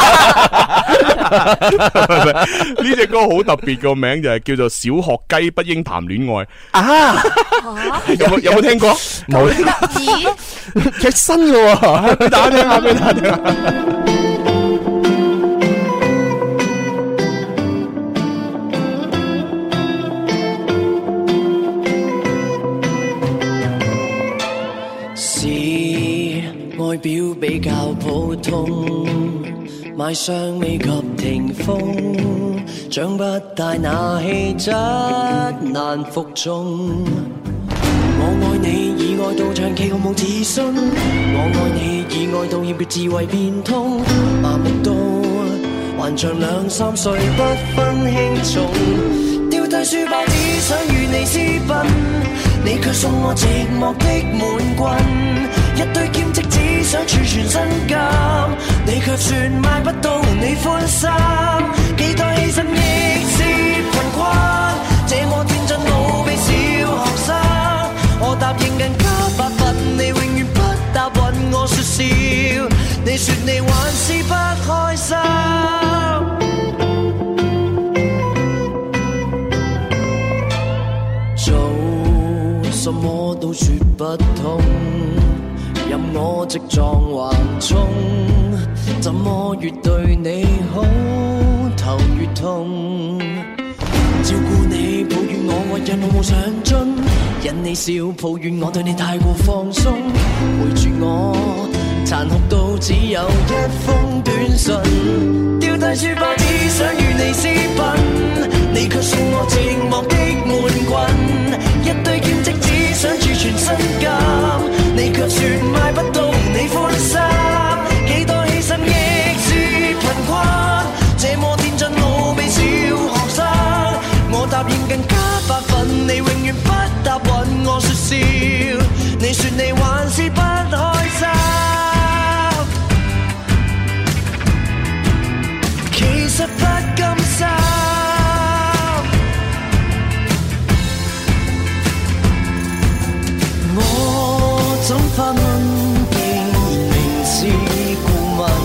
呢隻歌好特別，個名就係叫做《小學雞不應談戀愛》啊！有冇聽過？冇，佢新嘅喎，俾大家聽下，俾大家聽下。 是外表比較普通，賣相未及霆鋒，長不大那氣質難服眾。我愛你以愛到長期毫無自信，我愛你以愛到欠缺智慧變通，麻木到還像2、3歲不分輕重，丟低書包只想與你私奔，你卻送我寂寞的滿棍，一堆兼職只想儲存身金，你卻說買不到你歡心，幾多犧牲亦是貧困，這麼天真無比小學生，我答應更加8分，你永遠不答允我說笑，你說你還是不開心，做什麼都說不通，任我直撞橫衝，怎麼越對你好頭越痛，照顧你抱怨我愛人毫無上進，因你笑抱怨我對你太過放鬆，陪住我殘酷到只有一封短信，丟低書包只想與你私奔，你卻說我寂寞的悶棍，一堆兼職只想儲存身金，你卻說買不到你歡心，幾多犧牲亦是貧困，這麼天真無味小學生，我答應更加發奮，你永遠不答允我說笑，你說你還是不開心，其實不甘心，我怎發問，竟明知故問，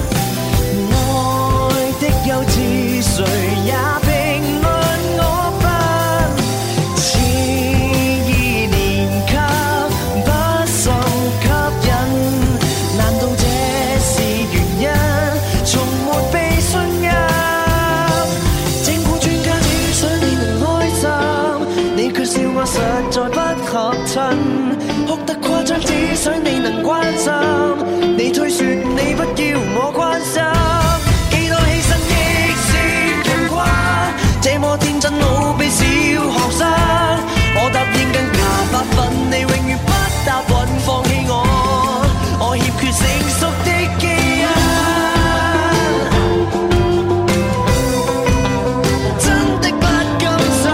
愛的幼稚誰也評論我笨，似二年級不甚吸引，難道這是原因？從沒被信任，整蠱專家只想你能開心，你卻笑我實在不合襯，哭得誇張只想你能關心，你推說你不要我關心，幾多犧牲亦是平均，這麼天真老比小學生，我答應更加發奮，你永遠不答允放棄我欠缺成熟的基因，真的不甘心。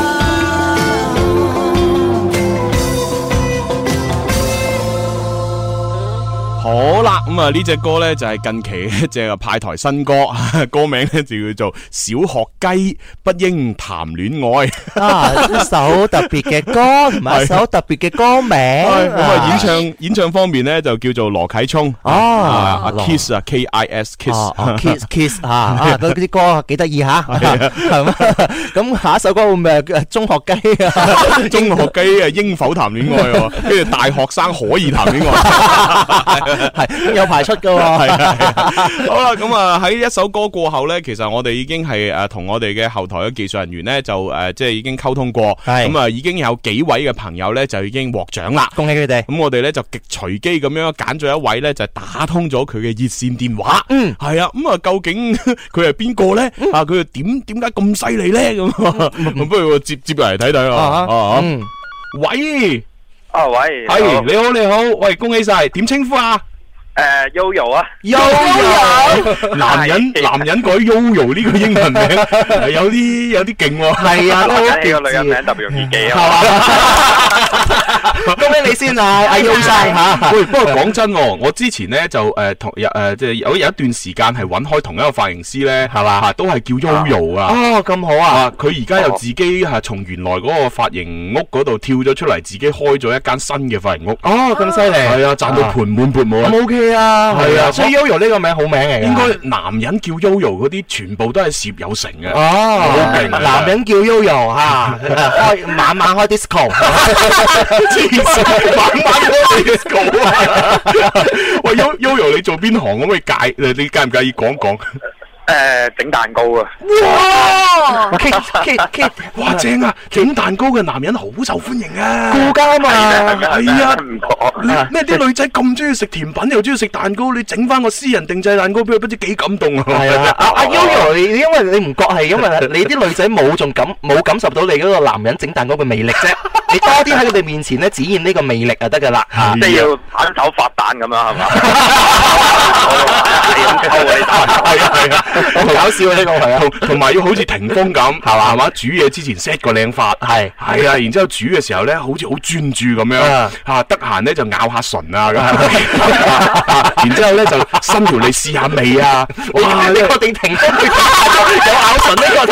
好啦，咁啊呢隻歌咧就係近期一隻派台新歌，歌名咧就叫做《小學雞不應談戀愛》。 一首特別嘅歌，同埋一首特別嘅歌名。 咁啊演唱方面咧就叫做羅啟聰。阿 Kiss 啊 ，Kiss Kiss 嗰啲歌幾得意吓，係嘛？咁下一首歌會唔會係中學雞啊？ 中學雞啊，應否談戀愛？跟住大學生可以談戀愛。 係有排出噶， 係好啦，咁啊喺一首歌過後咧，其實我哋已經係同我哋嘅後台嘅技術人員咧就即係已經溝通過，咁啊已經有幾位嘅朋友咧就已經獲獎啦， 恭喜佢哋！ 咁我哋咧就極隨機咁樣揀咗一位咧就打通咗佢嘅熱線電話，係啊，咁啊究竟佢係邊個咧？佢又點解咁犀利咧？咁不如我接入嚟睇睇啊！喂， 喂， 係你好，喂，恭喜晒，點稱呼啊 ？Yoyo 啊 ，Yoyo，男人改 Yoyo 呢個英文名，有啲勁喎。係啊， 呢個女人名特別容易記啊。 恭喜你先啊，阿 Yoyo 生吓。 喂，不過講真，我之前咧就即係有一段時間係揾開同一個髮型師咧，係嘛，都係叫 Yoyo 啊。 哦，咁好啊！ 佢而家又自己係從原來嗰個髮型屋嗰度跳咗出嚟，自己開咗一間新嘅髮型屋。 哦，咁犀利！係啊，賺到盆滿缽滿。 咁 OK 啊， 係啊， 所以 Yoyo 呢個名好名嚟嘅。 應該男人叫 Yoyo 嗰啲，全部都係事業有成嘅。 哦，好勁！男人叫 Yoyo 吓，晚晚開 disco。 晚開 disco 啊！喂，Yoyo 你做邊行？可唔可以你介唔介意講講？ 整蛋糕啊！ 哇 ，Kit， 哇正啊！整蛋糕嘅男人好受歡迎啊！ 顧家嘛， 係啊，咩啲女仔咁中意食甜品又中意食蛋糕，你整翻個私人定製蛋糕俾佢，不知幾感動啊！ 係啊，阿 Yoyo，因為你唔覺係因為你啲女仔冇感受到你嗰個男人整蛋糕嘅魅力啫，你多啲喺佢哋面前咧展現呢個魅力就得噶啦， 即係要反手發蛋咁樣係嘛？係咁溝你蛋， 係啊。好搞笑啊！呢個係啊，同埋要好似霆鋒咁，係嘛？煮嘢之前 set 個靚髮，係啊，然之後煮嘅時候咧，好似好專注咁樣，得閒咧就咬下唇啊咁，然之後咧就伸條脷試下味啊！哇！呢個定霆鋒有咬唇呢個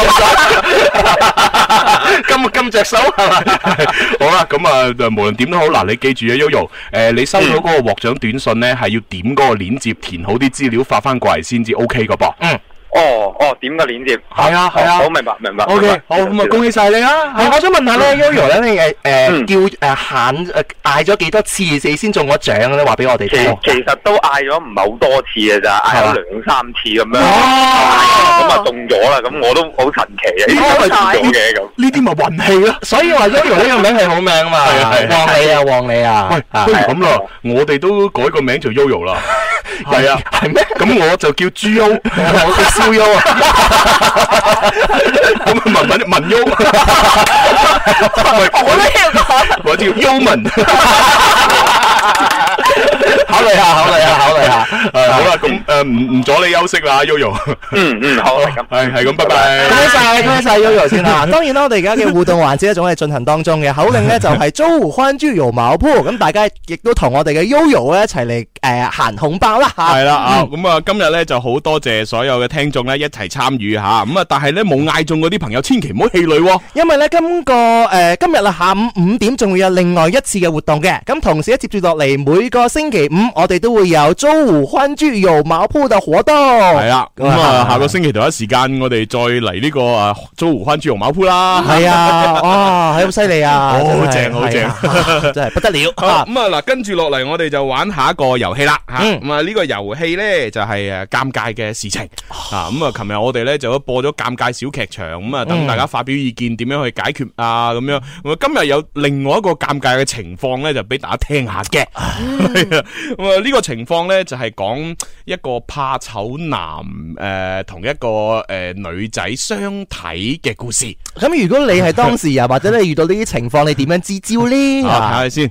動作，咁着手係嘛？好啦，咁啊，無論點都好，嗱，你記住啊 ，Yoyo， 你收到嗰個獲獎短信咧，係要點嗰個鏈接，填好啲資料發翻過嚟先至 OK 噶噃。 點個鏈接？ 係啊， 好明白。 OK， 好，咁啊恭喜晒你啊！係，我想問下咧 ，Yoyo 咧，你叫限嗌咗幾多次你先中咗獎咧？話俾我哋聽。 其實都嗌咗唔係好多次嘅咋，嗌咗2-3次咁樣。咁啊中咗啦，咁我都好神奇啊！呢啲咪中咗嘅咁。 呢啲咪運氣咯。 所以話 Yoyo 呢個名係好名啊嘛。旺你啊！ 喂，不如咁啦，我哋都改個名做 Yoyo 啦。係啊，係咩？咁我就叫豬優，我叫燒優啊。咁文優，我叫優文。考慮下。好啦，咁唔阻你休息啦 ，Yoyo。 好， 係咁，拜拜。 多謝晒 Yoyo 先啦。當然啦，我哋而家嘅互動環節咧，仲係進行當中嘅。口令咧就係周五歡聚有毛鋪，咁大家亦都同我哋嘅 Yoyo 咧一齊嚟行紅包啦嚇。 係啦咁啊，今日咧就好多謝所有嘅聽眾咧一齊參與嚇，咁啊，但係咧冇嗌中嗰啲朋友千祈唔好氣餒喎， 因為咧今日啦下午5點仲會有另外一次嘅活動嘅，咁同時咧接住落嚟每個星期五我哋都會有周五歡聚有毛鋪嘅活動。 係啦，咁啊下個星期同一時間我哋再嚟呢個周五歡聚有毛鋪啦。 係啊，哇，係好犀利啊， 好正， 真係不得了。 咁啊嗱，跟住落嚟我哋就玩下一個遊戲啦嚇。咁啊呢個遊戲咧就係尷尬嘅事情啊。咁啊琴日我哋咧就播咗尷尬小劇場，咁啊等大家發表意見點樣去解決啊咁樣。咁今日有另外一個尷尬嘅情況咧，就俾大家聽下嘅。咁啊呢個情況咧就係講一個怕醜男同一個女仔相睇嘅故事。 咁如果你係當事人或者你遇到呢啲情況，你點樣支招咧？ 睇下先。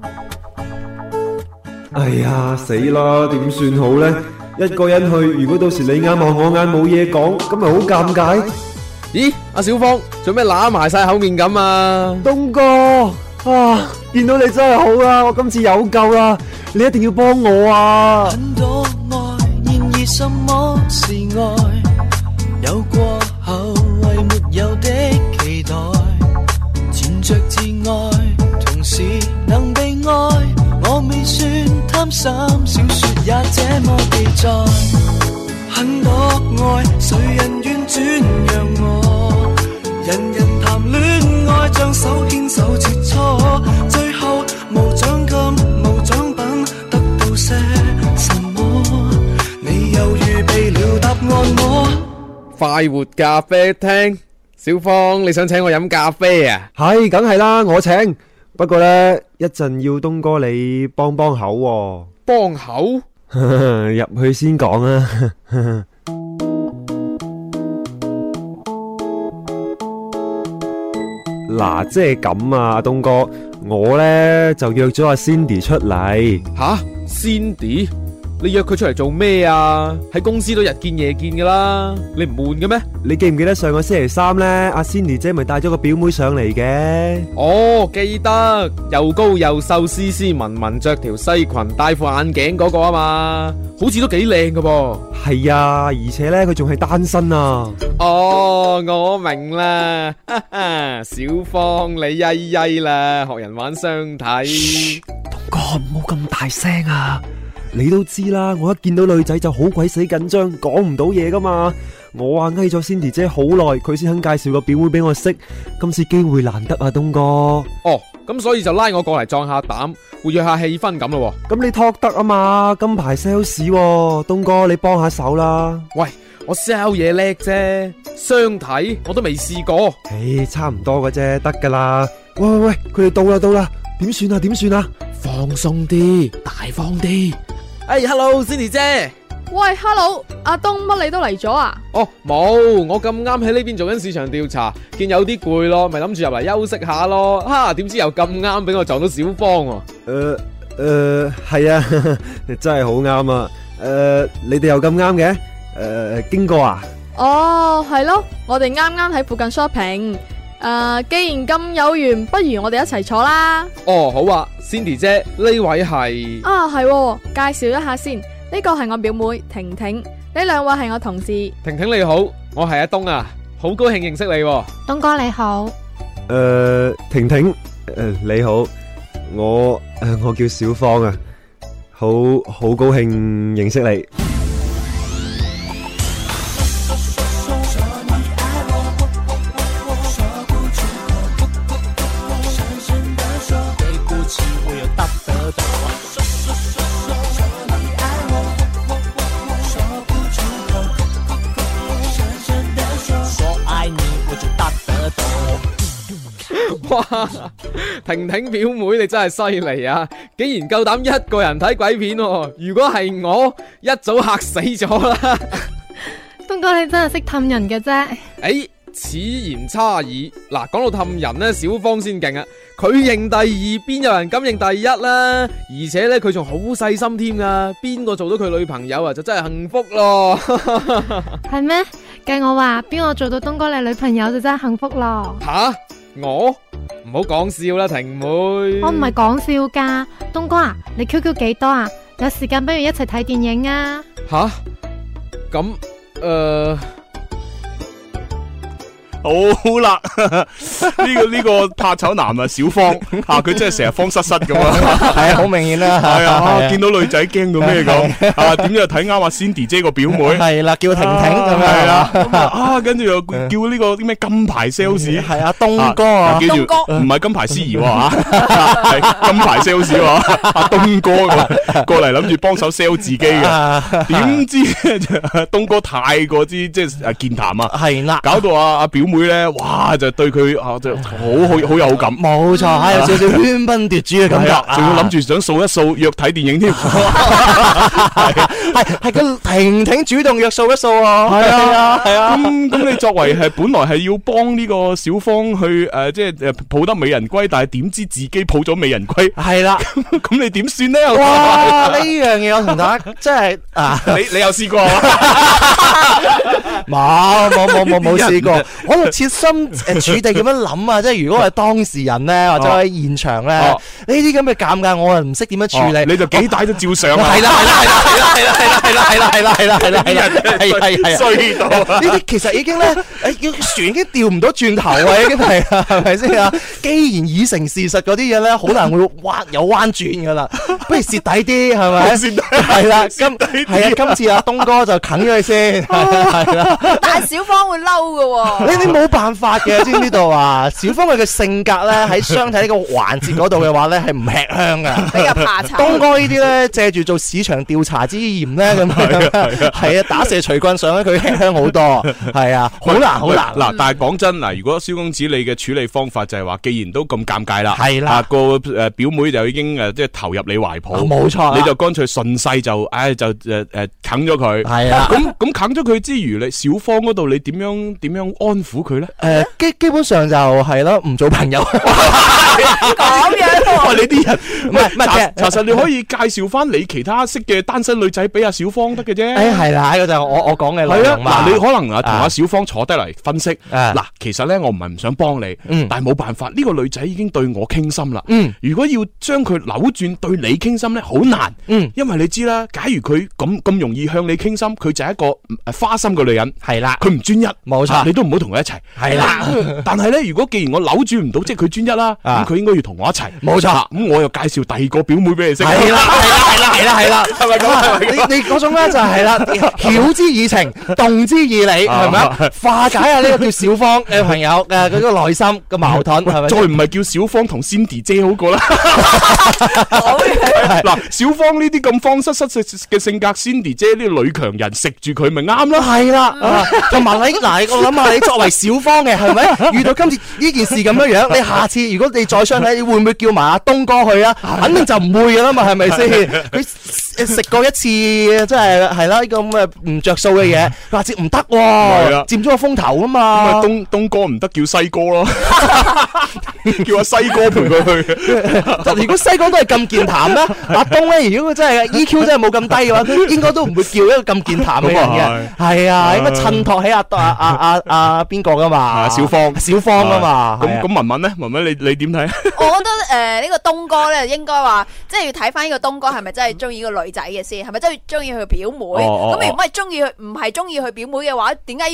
哎呀，死啦！點算好呢？一個人去，如果到時你眼望我眼冇嘢講，咁咪好尷尬。 咦，阿小芳做咩揦埋晒口面咁啊？ 東哥啊，見到你真係好啊！我今次有救啦，你一定要幫我啊！ 很多愛，然而什麼是愛？有過後為沒有的期待，纏着自愛，同時能被愛。我未算貪心，小說也這麼記載。很多愛，誰人願轉讓我？人人談戀愛，將手牽手切磋，最後無獎金無獎品，得到些什麼？你又預備了答案我？ 快活咖啡廳，小芳你想請我飲咖啡啊？ 係，梗係啦，我請。不過呢，一陣要東哥你幫幫口喎。 幫口？ 入去先講啊。嗱，即係咁啊，東哥，我呢就約咗阿 Cindy 出嚟。 吓 ，Cindy？你約佢出嚟做咩啊？喺公司都日見夜見噶啦，你唔悶嘅咩？ 你記唔記得上個星期三呢，阿 Cindy 姐咪帶咗個表妹上嚟嘅？ 哦，記得，又高又瘦，斯斯文文，着條西裙，戴副眼鏡嗰個啊嘛，好似都幾靚噶噃。 係啊，而且呢，佢仲係單身啊。 哦，我明啦，哈哈，小芳你曳曳啦，學人玩相睇。 東哥唔好咁大聲啊！你都知啦，我一見到女仔就好鬼死緊張，講唔到嘢噶嘛。我話翳咗 Cindy 姐好耐，佢先肯介紹個表妹俾我識。今次機會難得啊，東哥。 哦，咁所以就拉我過嚟壯下膽，活躍下氣氛咁咯。 咁你托得啊嘛，金牌 sales，東哥你幫下手啦。 喂，我 sell 嘢叻啫，相睇我都未試過。 唉，差唔多嘅啫，得噶啦。喂，佢哋到啦，點算啊？ 放鬆啲，大方啲。Hello Cindy 姐。 喂 ，Hello， 阿東乜你都嚟咗啊？ 哦，冇，我咁啱喺呢邊做緊市場調查，見有啲攰咯，咪諗住入嚟休息下咯。哈，點知又咁啱俾我撞到小芳喎。 係啊，真係好啱啊。你哋又咁啱嘅？經過啊？ 哦，係咯，我哋啱啱喺附近 shopping。既然咁有緣，不如我哋一齊坐啦。 哦，好啊 ，Cindy 姐，呢位係係，介紹一下先，呢個係我表妹婷婷，呢兩位係我同事。 婷婷你好，我係阿東啊，好高興認識你。 東哥你好。 婷婷，你好，我叫小芳啊，好高興認識你。 我又得到。你愛我，說不出口，深深地說愛你，我就得到。 哇！婷婷表妹你真係犀利啊！竟然夠膽一個人睇鬼片喎！如果係我，一早嚇死咗啦！ 東哥你真係識氹人嘅啫。 誒，此言差矣。嗱，講到氹人呢，小芳先勁啊！佢認第二，邊有人敢認第一啦？而且呢，佢仲好細心添啊！邊個做到佢女朋友啊，就真係幸福咯！ 係咩？計我話，邊個做到東哥你女朋友就真係幸福咯！ 吓？我唔好講笑啦，婷妹。 我唔係講笑噶，東哥啊，你 QQ 幾多啊？有時間不如一齊睇電影啊！ 吓？咁好啦，呢個怕醜男啊，小芳啊，佢真係成日慌失失咁啊， 係啊，好明顯啦， 係啊，見到女仔驚到咩咁啊？點知又睇啱阿 Cindy 姐個表妹， 係啦，叫婷婷咁樣， 係啦，跟住又叫呢個啲咩金牌 sales， 係啊，東哥啊， 記住唔係金牌司儀喎嚇，係金牌 sales 喎，阿東哥過嚟諗住幫手 sell 自己嘅，點知東哥太過之即係健談啊， 係啦， 搞到阿表妹咧，哇就對佢就好有好感， 冇錯，係有少少喧賓奪主嘅感覺， 仲要諗住想掃一掃約睇電影添， 係個婷婷主動約掃一掃啊，係啊， 咁你作為係本來係要幫呢個小芳去即係抱得美人歸，但係點知自己抱咗美人歸， 係啦， 咁你點算呢？ 哇！呢樣嘢我同大家即係啊， 你有試過啊？ 冇試過。我就設身處地咁樣諗啊，即係如果我係當事人咧，或者喺現場咧，呢啲咁嘅尷尬，我係唔識點樣處理。 你就幾大都照相啊！ 係啦，衰到呢啲其實已經咧，船已經調唔到轉頭啊，已經係咪先啊？既然已成事實嗰啲嘢咧，好難會有彎轉噶啦，不如蝕底啲係咪？ 蝕底係啦，今次阿東哥就啃咗佢先，係啦。 但係小芳會嬲噶喎。 你冇辦法嘅，知唔知道啊？小芳佢嘅性格咧，喺相睇呢個環節嗰度嘅話咧，係唔吃香噶， 比較怕醜。 東哥呢啲咧，借住做市場調查之嫌咧，咁係啊，打蛇隨棍上咧，佢吃香好多，係啊，好難。 嗱，但係講真嗱，如果蕭公子你嘅處理方法就係話，既然都咁尷尬啦， 係啦， 個表妹就已經即係投入你懷抱， 冇錯， 你就乾脆順勢就啃咗佢，係啊，咁啃咗佢之餘，你小芳嗰度你點樣安撫佢咧？ 基本上就係咯，唔做朋友。 咁樣， 喂，你啲人唔係查實你可以介紹翻你其他識嘅單身女仔俾阿小芳得嘅啫。 係啦，呢個就係我講嘅內容嘛。 嗱，你可能同阿小芳坐低嚟分析。嗱，其實咧我唔係唔想幫你，但係冇辦法，呢個女仔已經對我傾心啦。如果要將佢扭轉對你傾心咧，好難。因為你知啦，假如佢咁容易向你傾心，佢就係一個花心嘅女人。 係啦， 佢唔專一， 冇錯， 你都唔好同佢一齊。 係啦， 但係咧，如果既然我扭轉唔到，即係佢專一啦，咁佢應該要同我一齊。 冇錯， 咁我又介紹第二個表妹俾你識。 係啦，係咪咁？你嗰種咧就係啦，曉之以情，動之以理，係咪啊？化解下呢個叫小芳嘅朋友嘅嗰個內心嘅矛盾，係咪？ 再唔係叫小芳同 Cindy 姐好過啦。嗱，小芳呢啲咁慌失失嘅性格 ，Cindy 姐呢個女強人食住佢咪啱咯。 係啦，同埋你嗱，我諗下你作為小芳嘅係咪？遇到今次呢件事咁樣樣，你下次如果你再相睇，你會唔會叫埋阿東哥去啊？肯定就唔會噶啦嘛，係咪先？佢食過一次，即係啦呢個咁嘅唔着數嘅嘢，下次唔得喎，佔咗個風頭啊嘛。 東哥唔得，叫西哥咯，叫阿西哥陪佢去。 如果西哥都係咁健談咧，阿東咧，如果佢真係 EQ 真係冇咁低嘅話，佢應該都唔會叫一個咁健談嘅人嘅。係啊，應該襯托起阿邊個噶嘛？小芳啊嘛。 咁文文咧，文文你點睇？ 我覺得呢個東哥咧，應該話即係要睇翻呢個東哥係咪真係中意個女仔嘅先，係咪真係中意佢表妹？咁如果唔係中意佢，唔係中意佢表妹嘅話，點解要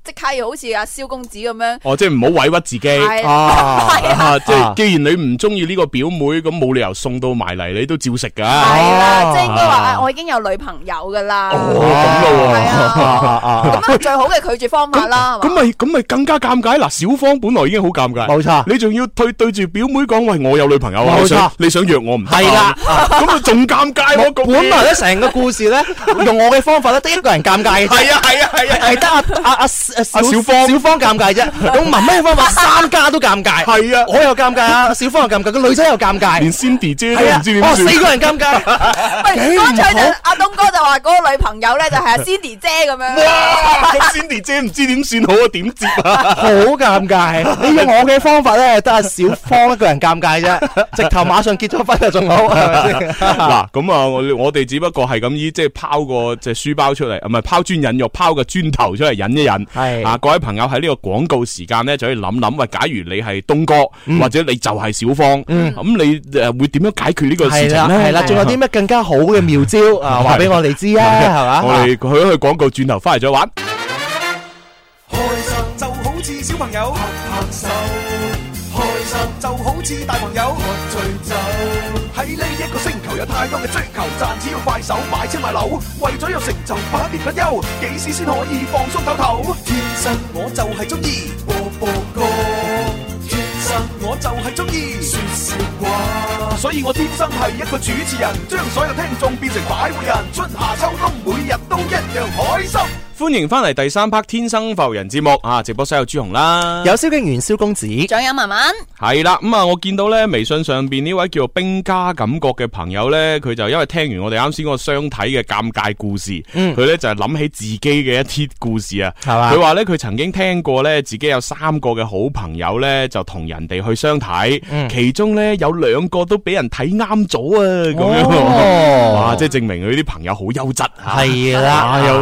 即刻要好似阿蕭公子咁樣。 哦，即係唔好委屈自己。即係既然你唔中意呢個表妹，咁冇理由送到埋嚟，你都照食噶。 係啦，即係應該話我已經有女朋友噶啦。 咁咯喎。 咁最好嘅拒絕方法啦。 咁咪更加尷尬。嗱，小芳本來已經好尷尬， 冇錯。 你仲要對住表妹講，喂，我有女朋友啊，你想約我唔得？ 係啦， 咁啊仲尷尬。我本來咧成個故事咧，用我嘅方法咧，得一個人尷尬嘅啫。 係啊， 係得阿小芳尷尬啫。用媽媽嘅方法，三家都尷尬。 係啊， 我又尷尬啊，小芳又尷尬，個女仔又尷尬， 連 Cindy 姐都唔知點算。 四個人尷尬。 剛才阿東哥就話嗰個女朋友咧就係阿 Cindy 姐咁樣。 哇！咁 Cindy 姐唔知點算好啊？點接啊？ 好尷尬。你用我嘅方法咧，得阿小芳一個人尷尬啫，直頭馬上結咗婚就仲好，係咪先？ 嗱，咁啊，我哋只不過係咁依，即係拋個隻書包出嚟，唔係拋磚引玉，拋個磚頭出嚟引一引。係啊，各位朋友喺呢個廣告時間咧，就可以諗諗，喂，假如你係東哥，或者你就係小芳，咁你會點樣解決呢個事情咧？ 係啦，仲有啲咩更加好嘅妙招啊？話俾我哋知啊，係嘛？ 我哋去廣告，轉頭翻嚟再玩。 開心就好似小朋友拍拍手，開心就好似大朋友喝醉酒。喺呢一個星球有太多嘅追求，賺錢要快手買車買樓，為咗有成就百年不休，幾時先可以放鬆唞唞？天生我就係中意播播歌，天生我就係中意說笑話，所以我天生係一個主持人，將所有聽眾變成擺活人，春夏秋冬每日都一樣開心。 歡迎翻嚟第3 part《天生浮人》節目啊！直播室有朱紅啦， 有蕭敬元、蕭公子， 仲有文文。 係啦，咁啊，我見到咧微信上邊呢位叫做兵家感覺嘅朋友咧，佢就因為聽完我哋啱先嗰個相睇嘅尷尬故事，佢咧就係諗起自己嘅一啲故事啊。係嘛？佢話咧佢曾經聽過咧自己有3個嘅好朋友咧就同人哋去相睇，其中咧有2個都俾人睇啱咗啊！咁樣，哇！即係證明佢啲朋友好優質啊！ 係啦， 有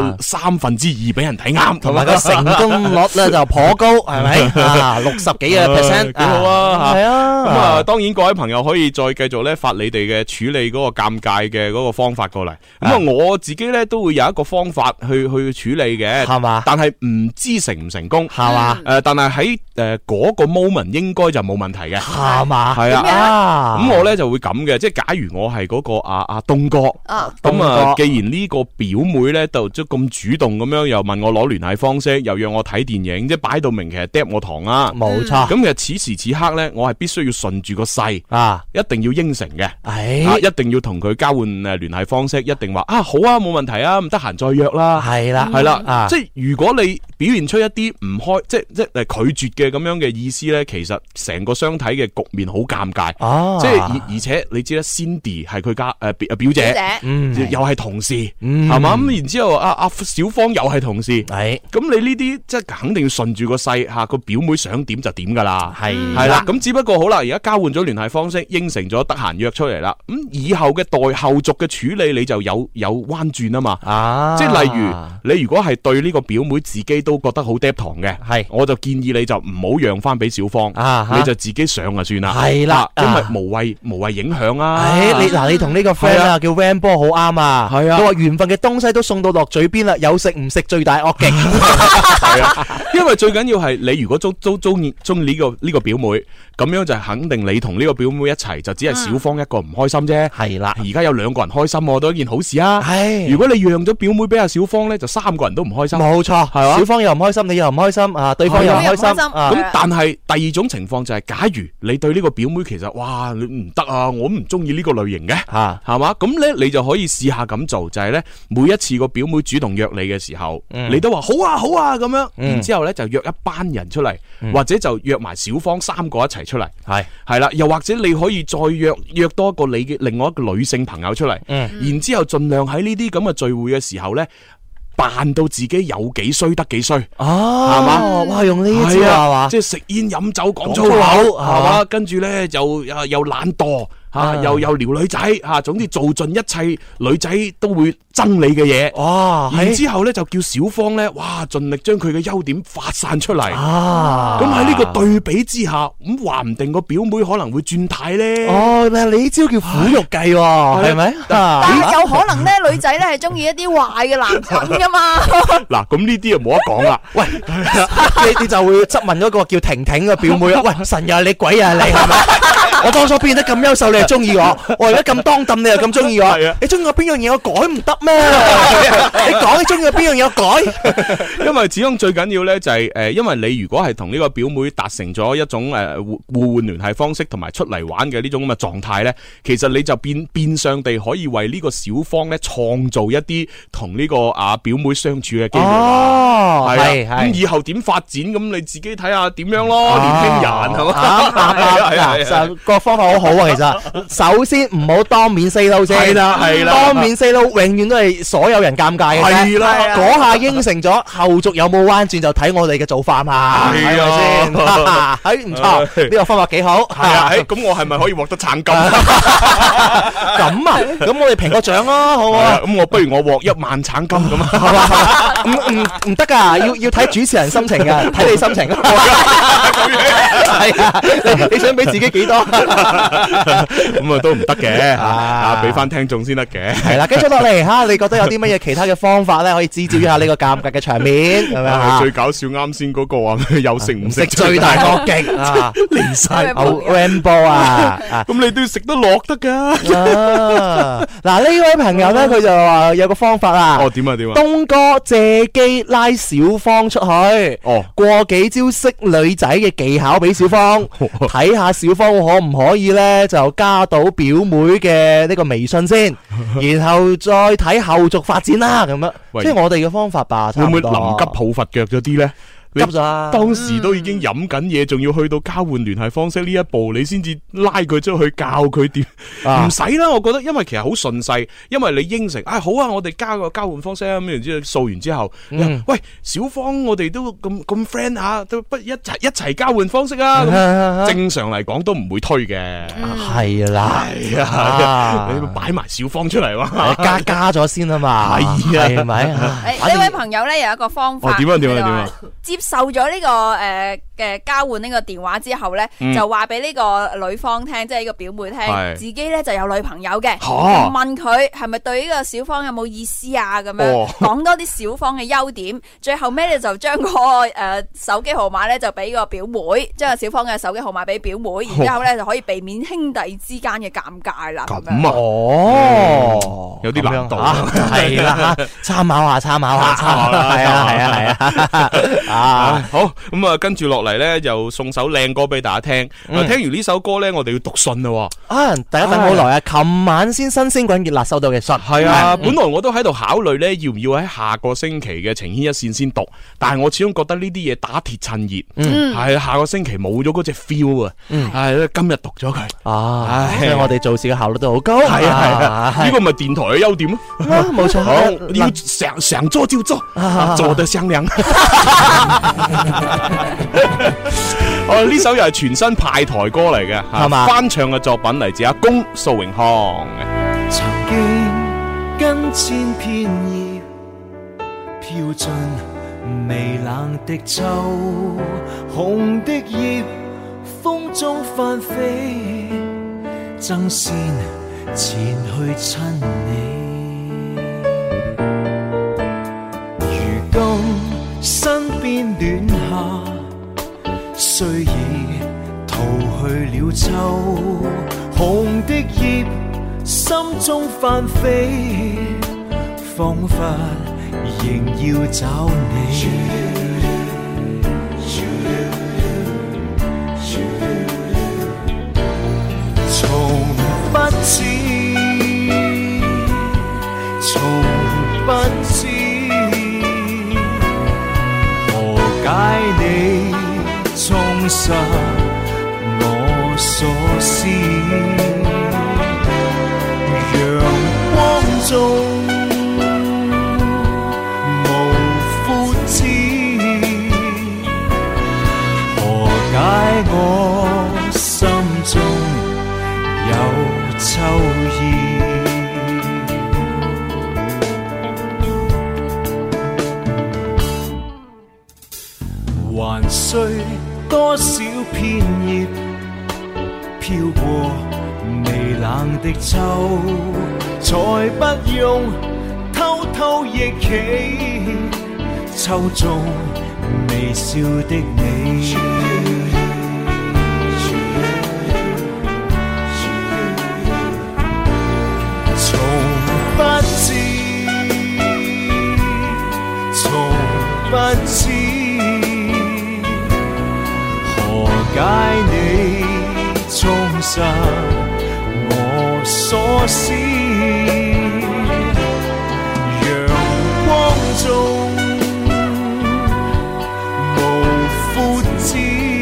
2/3俾人睇啱， 同埋個成功率咧就頗高，係咪？60幾嘅 percent， 幾好啊！ 係啊， 咁啊，當然各位朋友可以再繼續咧發你哋嘅處理嗰個尷尬嘅嗰個方法過嚟。咁啊，我自己咧都會有一個方法去處理嘅，係嘛？但係唔知成唔成功，係嘛？但係喺嗰個 moment 應該就冇問題嘅，係嘛？係啊，咁我咧就會咁嘅，即係假如我係嗰個阿東哥，咁啊，既然呢個表妹咧就即咁主動咁樣，又問我攞聯繫方式，又約我睇電影，即係擺到明其實嗒我糖啊！冇錯。咁其實此時此刻咧，我係必須要順住個勢啊，一定要應承嘅，一定要同佢交換聯繫方式，一定話啊好啊，冇問題啊，唔得閒再約啦。係啦，係啦，即係如果你表現出一啲唔開，即係拒絕嘅咁樣嘅意思咧，其實成個相睇嘅局面好尷尬。即係而且你知啦 ，Cindy 係佢家表姐，又係同事，係嘛？咁然之後阿小芳又係同事，係咁你呢啲即係肯定要順住個勢吓，個表妹想點就點噶啦，係啦。咁只不過好啦，而家交換咗聯繫方式，應承咗得閒約出嚟啦。咁以後嘅後續嘅處理，你就有彎轉啊嘛。即係例如你如果係對呢個表妹自己都覺得好嗒糖嘅，係我就建議你就唔好讓翻俾小芳，你就自己上就算啦。係啦，因為無謂影響啊。你同呢個 friend 啊叫 Van 波好啱啊。係啊，佢話緣分嘅東西都送到落嘴邊啦，有食唔食最大惡極。係啊，因為最緊要係你如果中意呢個表妹，咁樣就肯定你同呢個表妹一齊，就只係小芳一個唔開心啫。係啦，而家有2個人開心，我都係一件好事啊。係，如果你讓咗表妹俾阿小芳咧，就3個人都唔開心。冇錯，係嘛？小芳又唔開心，你又唔開心啊，對方又唔開心。咁但係第二種情況就係，假如你對呢個表妹其實哇你唔得啊，我唔中意呢個類型嘅，係嘛？咁咧你就可以試下咁做，就係咧每一次個表妹主動約你嘅時候，你都話好啊好啊咁樣，然之後咧就約一班人出嚟，或者就約埋小芳3個一齊出嚟，係啦，又或者你可以再約多一個你嘅另外一個女性朋友出嚟，然之後盡量喺呢啲咁嘅聚會嘅時候咧，扮到自己有幾衰得幾衰，係嘛？哇，用呢招係嘛？即係食煙飲酒講粗口，係嘛？跟住咧又懶惰。 又撩女仔總之做盡一切女仔都會憎你嘅嘢。然之後咧就叫小芳咧，哇，盡力將佢嘅優點發散出嚟。咁喺呢個對比之下，咁話唔定個表妹可能會轉態咧。 你呢招叫苦肉計喎，係咪？ 但係有可能咧，女仔咧係中意一啲壞嘅男人噶嘛。 嗱，咁呢啲就冇得講啦。 喂，你就會質問嗰個叫婷婷嘅表妹啊。喂，神又係你，鬼又係你，係咪？我當初變得咁優秀，你又中意我；我而家咁當冧，你又咁中意我。你中意我邊樣嘢，我改唔得咩？你講你中意我邊樣嘢，我改。 因為始終最緊要咧就係因為你如果係同呢個表妹達成咗一種互換聯繫方式同埋出嚟玩嘅呢種咁嘅狀態咧，其實你就變相地可以為呢個小芳咧創造一啲同呢個表妹相處嘅機會。係咁以後點發展咁你自己睇下點樣咯，年輕人係嘛？ 係個方法好好啊，其實首先唔好當面 say no 先，係啦，當面 say no 永遠都係所有人尷尬嘅，係啦，嗰下應承咗，後續有冇彎轉就睇我哋嘅做法嘛，係咪先？唔錯，呢個方法幾好， 係啊，咁我係咪可以獲得橙金？ 咁啊，咁我哋評個獎咯，好啊， 咁不如我獲1萬橙金咁啊？ 唔得噶，要睇主持人心情噶，睇你心情。係啊，你想俾自己幾多？ 咁都唔得嘅，俾翻聽眾先得嘅。 係啦，跟住落嚟你覺得有啲乜嘢其他嘅方法咧，可以支招一下呢個尷尬嘅場面？係咪最搞笑啱先嗰個啊，又食唔食最大惡極啊？離晒Rambo 啊！ 咁你都要食得落得噶。 嗱，呢位朋友咧，佢就話有個方法啊。 點啊？ 東哥借機拉小芳出去，過幾招識女仔嘅技巧俾小芳，睇下小芳可唔可以咧就加到表妹嘅呢個微信先，然後再睇後續發展啦。咁樣，即係我哋嘅方法吧。 會唔會臨急抱佛腳咗啲咧？ 急咗， 當時都已經飲緊嘢，仲要去到交換聯繫方式呢一步，你先至拉佢出去教佢點？唔使啦，我覺得，因為其實好順勢，因為你應承，好啊，我哋加個交換方式啊，咁然之後掃完之後，喂，小芳，我哋都咁 friend 下，都不一齊交換方式啊！正常嚟講都唔會推嘅， 係啦， 係啊，你擺埋小芳出嚟喎， 加咗先啊嘛，係咪？ 呢位朋友咧有一個方法， 點啊？ 接受咗呢個嘅交換呢個電話之後咧，就話俾呢個女方聽，即係呢個表妹聽，自己咧就有女朋友嘅，問佢係咪對呢個小芳有冇意思啊？咁樣講多啲小芳嘅優點，最後尾咧就將個手機號碼咧就俾個表妹，將個小芳嘅手機號碼俾表妹，然之後咧就可以避免兄弟之間嘅尷尬啦。 咁啊，有啲難度， 係啦，參考下，係啊， 好，咁啊，跟住落嚟咧，就送首靚歌俾大家聽。聽完呢首歌咧，我哋要讀信啦。 大家等好耐啊！琴晚先新鮮滾熱辣收到嘅信， 係啊，本來我都喺度考慮咧，要唔要喺下個星期嘅情牽一線先讀，但係我始終覺得呢啲嘢打鐵趁熱，係下個星期冇咗嗰隻 feel 啊，係今日讀咗佢。 所以我哋做事嘅效率都好高。 係啊，呢個咪電台嘅優點咯。 冇錯， 要想做就做，做得香亮。呢首又係全新派台歌嚟嘅，係嘛？翻唱嘅作品嚟自阿公蘇永康。 曾經跟千片葉飄進微冷的秋，紅的葉風中翻飛，爭先前去親你。如今身邊暖夏，雖已逃去了秋，紅的葉心中翻飛，彷彿仍要找你。從不知，從不知，何解你衝失我所思？陽光中無枯枝，何解我心中有秋意。還需多少片葉飄過微冷的秋，才不用偷偷憶起秋中微笑的你。從不知，從不知何解你沖散我所思，陽光中無枯枝，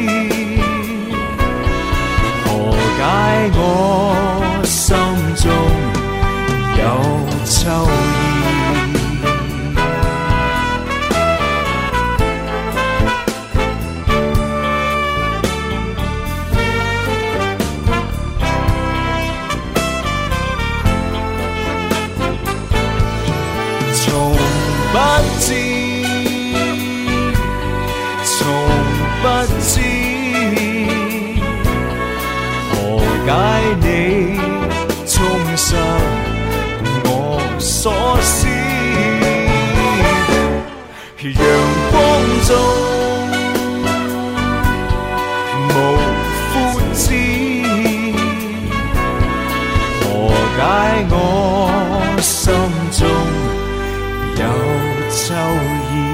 何解我心中有秋意。不知，從不知，何解你沖散我所思，陽光中無枯枝，何解我心中有秋意。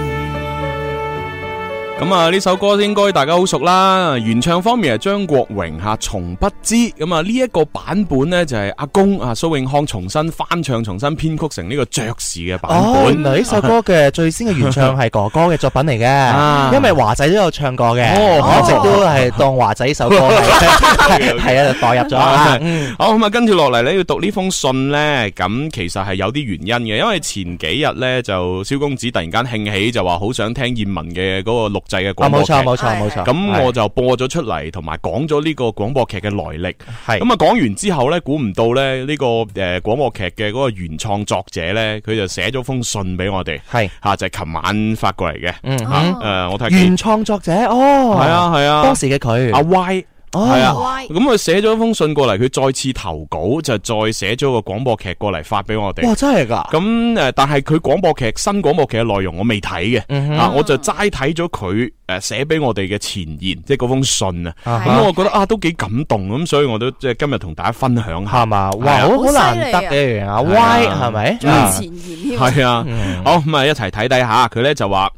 咁啊，呢首歌應該大家好熟啦。原唱方面係張國榮吓，從不知。咁啊，呢一個版本呢，就係阿公啊蘇永康重新翻唱、重新編曲成呢個爵士嘅版本。 原來呢首歌嘅最先嘅原唱係哥哥嘅作品嚟嘅，因為華仔都有唱過嘅，我一直都係當華仔首歌係啊，就代入咗。 好咁啊，跟住落嚟咧要讀呢封信呢，咁其實係有啲原因嘅，因為前幾日呢，就蕭公子突然間興起，就話好想聽燕文嘅嗰個錄製嘅廣播劇， 冇錯。 咁我就播咗出嚟，同埋講咗呢個廣播劇嘅來歷。係咁啊，講完之後咧，估唔到咧呢個廣播劇嘅嗰個原創作者咧，佢就寫咗封信俾我哋，係吓就係琴晚發過嚟嘅。我睇原創作者係啊，當時嘅佢阿 Y。係啊，咁佢寫咗一封信過嚟，佢再次投稿就再寫咗個廣播劇過嚟發俾我哋。 哇，真係噶！ 咁但係佢廣播劇新廣播劇嘅內容我未睇嘅，我就齋睇咗佢寫俾我哋嘅前言，即係嗰封信啊。咁我覺得都幾感動，咁所以我都即係今日同大家分享下。 係嘛？哇，好難得嘅阿 Y 係咪？ 前言添。 係啊，好咁啊，一齊睇睇下。佢咧就話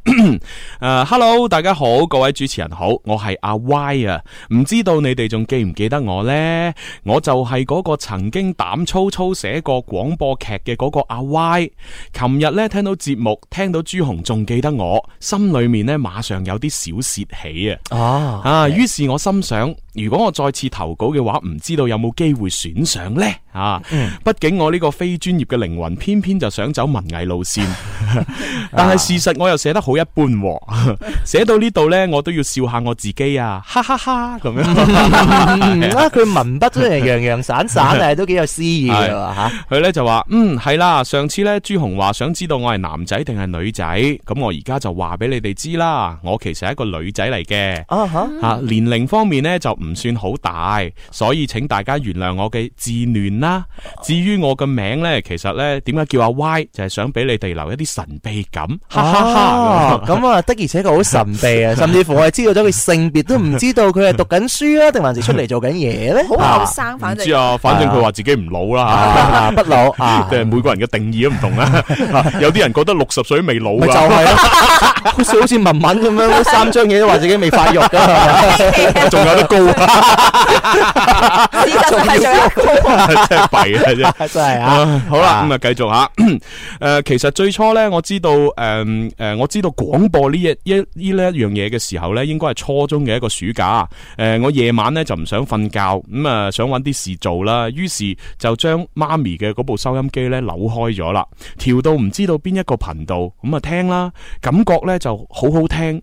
：Hello， 大家好，各位主持人好，我係阿 Y 啊，唔知道你哋仲記唔記得我呢？我就係嗰個曾經膽粗粗寫過廣播劇嘅嗰個阿 Y。琴日呢，聽到節目，聽到朱紅仲記得我，心裏面呢馬上有啲小竊喜啊！於是我心想，如果我再次投稿嘅話，唔知道有冇機會選上呢？畢竟我呢個非專業嘅靈魂，偏偏就想走文藝路線。但係事實我又寫得好一般，寫到呢度呢，我都要笑下我自己啊！哈哈哈咁樣。 佢文筆真係洋洋散散，但係都幾有詩意嘅吓。 佢咧就話係啦，上次咧朱紅話想知道我係男仔定係女仔，咁我而家就話俾你哋知啦，我其實係一個女仔嚟嘅。年齡方面呢就唔算好大，所以請大家原諒我嘅自亂啦。至於我嘅名呢，其實呢點解叫阿 Y， 就係想俾你哋留一啲神秘感。哈哈哈！ 咁啊的而且確好神秘啊，甚至乎我係知道咗佢性別都唔知道佢係讀緊書啊，定還是出嚟做緊嘢咧？ 好後生，反正唔知啊，反正佢話自己唔老啦， 不老啊， 即係每個人嘅定義都唔同啦。有啲人覺得60歲未老， 咪就係咯，好似文文咁樣，3張嘢都話自己未發育噶， 仲有得高， 仲係仲有高， 真係弊啊！ 真係啊！ 好啦，咁啊繼續吓。其實最初咧，我知道我知道廣播呢一樣嘢嘅時候咧，應該係初中嘅一個暑假。我夜晚咧就唔想瞓覺，咁想揾啲事做啦，於是就將媽咪嘅嗰部收音機咧扭開咗啦，調到唔知道邊一個頻道，咁啊聽啦，感覺咧就好好聽，好溫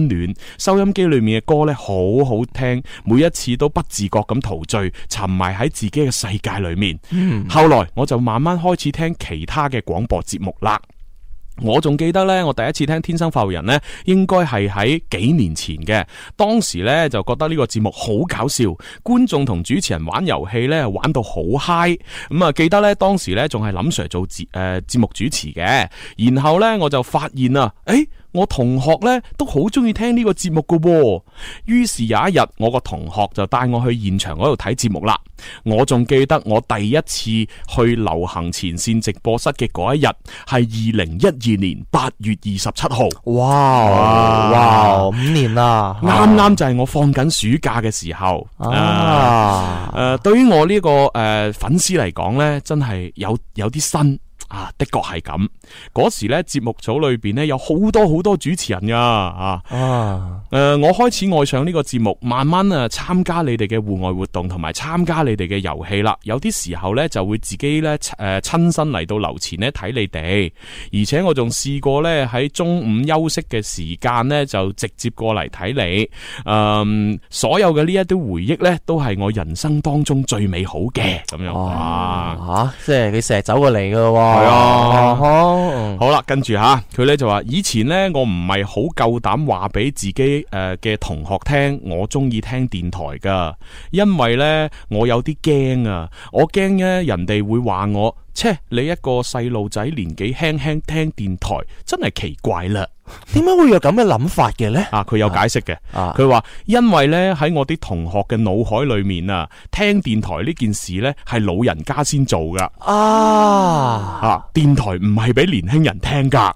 暖，收音機裏面嘅歌咧好好聽，每一次都不自覺咁陶醉，沉迷喺自己嘅世界裏面。後來我就慢慢開始聽其他嘅廣播節目啦。我仲記得咧，我第一次聽天生發育人咧，應該係喺幾年前嘅。當時咧就覺得呢個節目好搞笑，觀眾同主持人玩遊戲咧玩到好嗨。咁啊，記得咧當時咧仲係林 Sir 做節目主持嘅。然後咧我就發現啊，我同學咧都好中意聽呢個節目噶喎。於是有一日，我個同學就帶我去現場嗰度睇節目啦。我仲記得我第一次去流行前線直播室嘅嗰一日係2012年8月27號。 哇，5年啦， 啱啱就係我放緊暑假嘅時候。對於我呢個粉絲嚟講咧，真係有啲新。的確係咁。嗰時咧節目組裏邊咧有好多主持人噶。我開始愛上呢個節目，慢慢參加你哋嘅戶外活動同埋參加你哋嘅遊戲啦。有啲時候咧就會自己咧親身嚟到樓前咧睇你哋，而且我仲試過咧喺中午休息嘅時間咧就直接過嚟睇你。所有嘅呢一啲回憶咧都係我人生當中最美好嘅咁樣。 即係你成日走過嚟噶喎。 係啊，好啦，跟住佢咧就話以前咧我唔係好夠膽話俾自己嘅同學聽我中意聽電台噶，因為咧我有啲驚啊，我驚咧人哋會話我，你一個細路仔年紀輕輕聽電台真係奇怪啦。 點解會有咁嘅諗法嘅咧？ 佢有解釋嘅。佢話因為咧喺我啲同學嘅腦海裏面聽電台呢件事咧係老人家先做噶。電台唔係俾年輕人聽噶。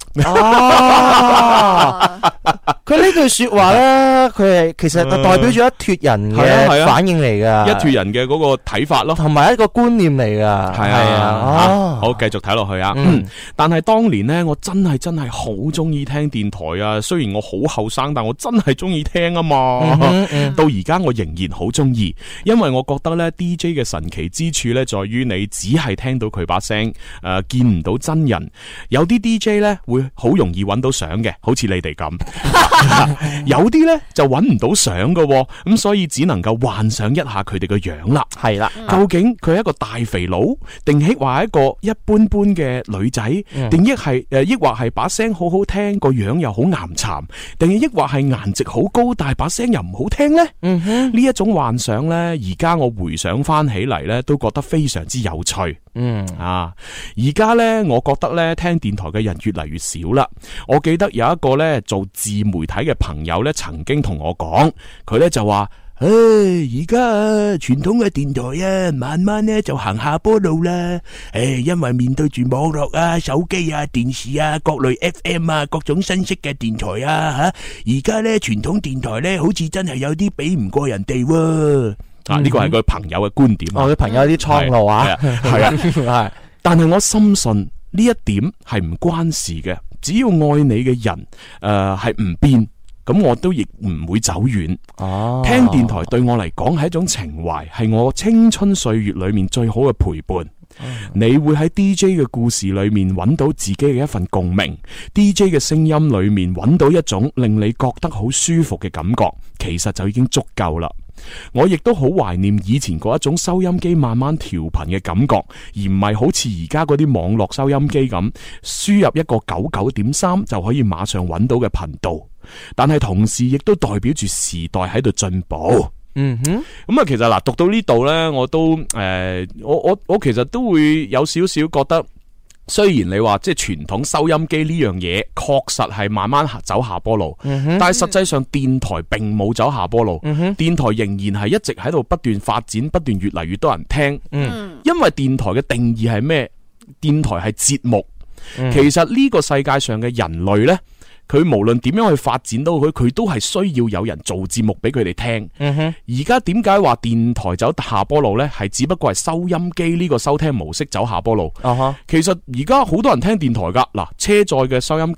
佢呢句說話咧，佢係其實代表咗一脫人嘅反應嚟噶， 一脫人嘅嗰個睇法咯， 同埋一個觀念嚟噶。 係啊，好，繼續睇落去啊。但係當年咧，我真係好中意聽電台啊。雖然我好後生，但我真係中意聽啊嘛。到而家我仍然好中意，因為我覺得咧 DJ 嘅神奇之處咧，在於你只係聽到佢把聲，見唔到真人。有啲 DJ 咧會好容易揾到相嘅，好似你哋咁。有啲咧就揾唔到相噶，咁所以只能夠幻想一下佢哋個樣啦。 係啦， 究竟佢係一個大肥佬，定係話一個一般般嘅女仔，定抑或係把聲好好聽，個樣又好岩巉，定係抑或係顏值好高，但係把聲又唔好聽呢？呢一種幻想呢，而家我回想翻起嚟呢，都覺得非常之有趣。而家呢，我覺得呢，聽電台嘅人越嚟越少啦。我記得有一個呢做自媒體嘅朋友呢，曾經同我講，佢呢就話：而家傳統嘅電台慢慢呢就行下坡路啦。因為面對住網絡啊、手機啊、電視啊、各類 FM 啊、各種新式嘅電台啊，而家呢傳統電台呢好似真係有啲比唔過人哋喎。呢個係佢朋友嘅觀點。 佢朋友有啲蒼老啊， 係。但係我深信呢一點係唔關事嘅，只要愛你嘅人係唔變，咁我都亦唔會走遠。聽電台對我嚟講係一種情懷，係我青春歲月裏面最好嘅陪伴。你會喺 DJ 嘅故事裏面揾到自己嘅一份共鳴， DJ 嘅聲音裏面揾到一種令你覺得好舒服嘅感覺，其實就已經足夠啦。我亦都好懷念以前嗰一種收音機慢慢調頻嘅感覺，而唔係好似而家嗰啲網絡收音機咁，輸入一個99.3就可以馬上揾到嘅頻道。但係同時亦都代表住時代喺度進步。咁其實嗱，讀到呢度呢，我都我其實都會有少少覺得，雖然你話即係傳統收音機呢樣嘢確實係慢慢走下坡路，但係實際上電台並冇走下坡路，電台仍然係一直喺度不斷發展，不斷越嚟越多人聽。因為電台嘅定義係咩？電台係節目。其實呢個世界上嘅人類呢，佢無論點樣去發展到佢都係需要有人做節目俾佢哋聽。而家點解話電台走下坡路呢？係只不過係收音機呢個收聽模式走下坡路。其實而家好多人聽電台噶，嗱，車載嘅收音機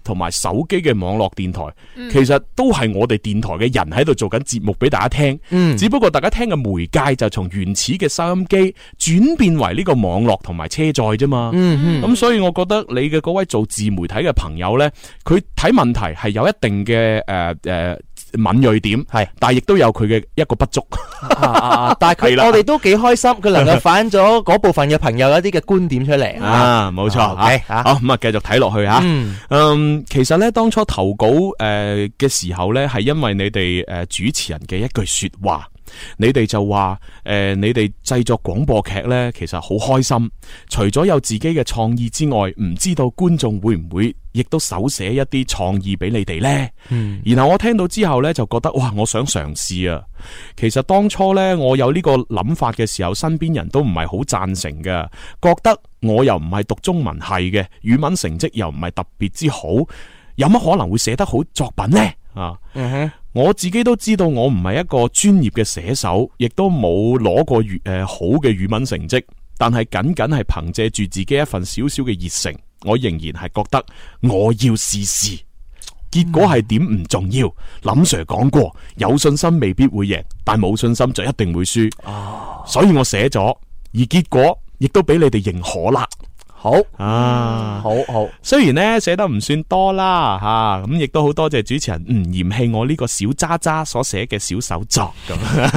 同埋手機嘅網絡電台，其實都係我哋電台嘅人喺度做緊節目俾大家聽，只不過大家聽嘅媒介就從原始嘅收音機轉變為呢個網絡同埋車載啫嘛。咁所以我覺得你嘅嗰位做自媒體嘅朋友呢，佢睇問題係有一定嘅敏銳點，係，但係亦都有佢嘅一個不足。 但係我哋都幾開心，佢能夠反映咗嗰部分嘅朋友一啲嘅觀點出嚟。 冇錯。好，咁啊，繼續睇落去吓。其實咧，當初投稿嘅時候咧，係因為你哋主持人嘅一句說話。你哋就話你哋製作廣播劇呢，其實好開心。除咗有自己嘅創意之外，唔知道觀眾會唔會亦都手寫一啲創意俾你哋呢？然後我聽到之後呢，就覺得哇，我想嘗試啊。其實當初呢，我有呢個諗法嘅時候，身邊人都唔係好贊成嘅，覺得我又唔係讀中文系嘅，語文成績又唔係特別之好，有乜可能會寫得好作品呢？我自己都知道我唔係一個專業嘅寫手，亦都冇攞過好嘅語文成績，但係僅僅係憑借住自己一份少少嘅熱誠，我仍然係覺得我要試試。結果係點唔重要，林 Sir 講過，有信心未必會贏，但冇信心就一定會輸。所以我寫咗，而結果亦都俾你哋認可啦。好好，雖然咧寫得唔算多啦吓，咁亦都好多謝主持人唔嫌棄我呢個小渣渣所寫嘅小手作咁。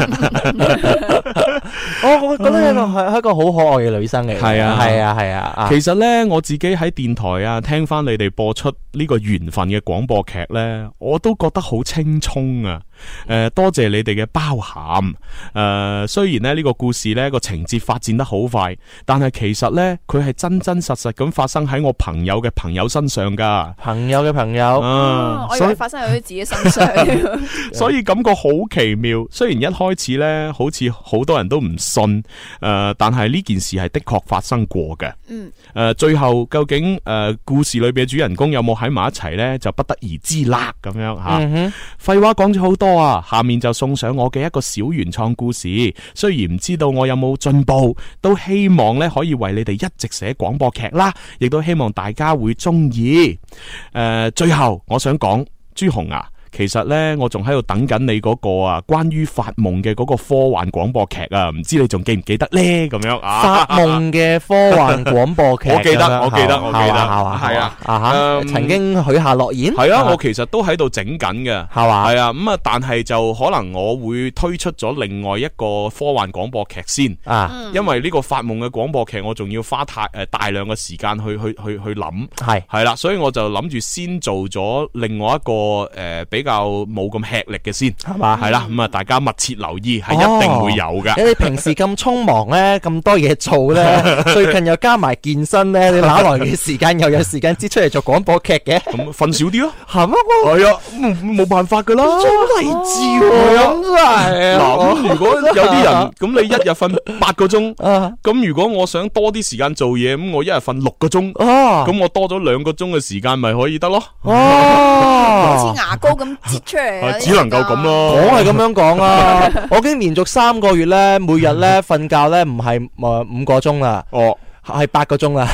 我覺得係一個好可愛嘅女生嚟。係啊。 其實咧，我自己喺電台啊，聽翻你哋播出呢個緣分嘅廣播劇咧，我都覺得好青蔥啊。多謝你哋嘅包涵。雖然咧呢個故事咧個情節發展得好快，但係其實咧佢係真實實咁發生喺我朋友嘅朋友身上噶。朋友嘅朋友， 我以為發生喺佢自己身上。 所以感覺好奇妙。雖然一開始咧好似好多人都唔信，但係呢件事係的確發生過嘅。最後究竟故事裏邊嘅主人公有冇喺埋一齊咧，就不得而知啦。咁樣吓，廢話講咗好多啊，下面就送上我嘅一個小原創故事。雖然唔知道我有冇進步，都希望咧可以為你哋一直寫廣播劇啦，亦都希望大家會中意。最後我想講，朱紅啊，其實咧我仲喺度等緊你嗰個啊關於發夢嘅嗰個科幻廣播劇啊，唔知你仲記唔記得咧？咁樣啊， 發夢嘅科幻廣播劇， 我記得，係啊， 曾經許下諾言。 係啊，我其實都喺度整緊嘅，係嘛？係啊，咁啊，但係就可能我會推出咗另外一個科幻廣播劇先啊，因為呢個發夢嘅廣播劇我仲要花大量嘅時間去諗，係啦，所以我就諗住先做咗另外一個比較冇咁吃力嘅先，係嘛？係啦，咁啊，大家密切留意，係一定會有噶。 你平時咁匆忙咧，咁多嘢做咧，最近又加埋健身咧，你哪來嘅時間又有時間擠出嚟做廣播劇嘅？ 咁瞓少啲咯， 係咩？ 係啊，冇辦法噶啦， 好勵志喎，咁真係。 嗱，如果有啲人咁，你一日瞓8個鐘，咁如果我想多啲時間做嘢，咁我一日瞓6個鐘，咁我多咗2個鐘嘅時間，咪可以得咯。 好似牙膏咁擠出嚟， 只能夠咁咯。 我係咁樣講啊，我已經連續3個月咧，每日咧瞓覺咧唔係5個鐘啦。係8個鐘啦，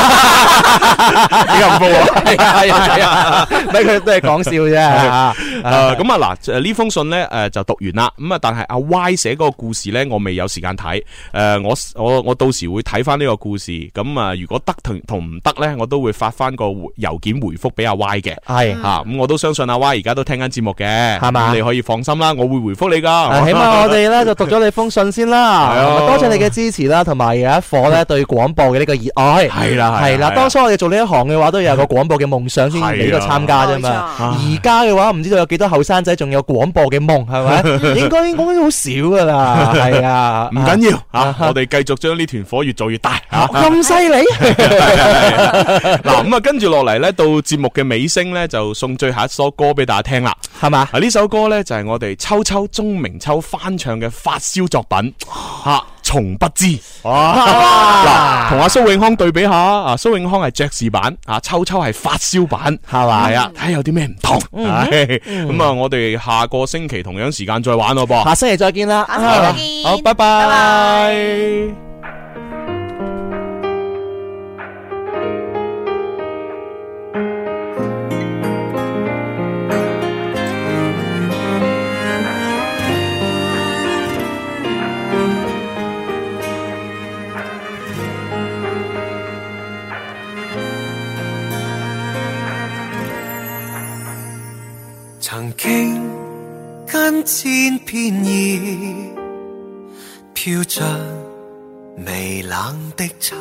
幾咁高啊！ 係啊，咩佢都係講笑啫吓。 咁啊嗱，呢封信咧就讀完啦。咁啊，但係阿 Y 寫嗰個故事咧，我未有時間睇。我到時會睇翻呢個故事。咁啊，如果得同唔得咧，我都會發翻個郵件回覆俾阿 Y 嘅。係吓，咁我都相信阿 Y 而家都聽緊節目嘅，係嘛？你可以放心啦，我會回覆你噶。 起碼我哋咧就讀咗你封信先啦。多謝你嘅支持啦，同埋有一顆咧對廣播嘅呢個熱愛。係啦，當初我哋做呢一行嘅話，都有個廣播嘅夢想先嚟呢個參加啫嘛。而家嘅話，唔知道有幾多後生仔仲有廣播嘅夢，係咪？應該好少噶啦。係啊， 唔緊要啊，我哋繼續將呢團火越做越大。 咁犀利！ 嗱，咁啊，跟住落嚟咧，到節目嘅尾聲咧，就送最後一首歌俾大家聽啦，係嘛？呢首歌咧就係我哋秋秋鐘明秋翻唱嘅發燒作品吓。從不知嗱，同阿蘇永康對比下啊，蘇永康係爵士版，啊秋秋係發燒版，係嘛？係啊，睇下有啲咩唔同。咁啊，我哋下個星期同樣時間再玩咯噃。 下星期再見啦， 下星期再見。 好，拜拜。 曾經跟千片葉飄着微冷的秋，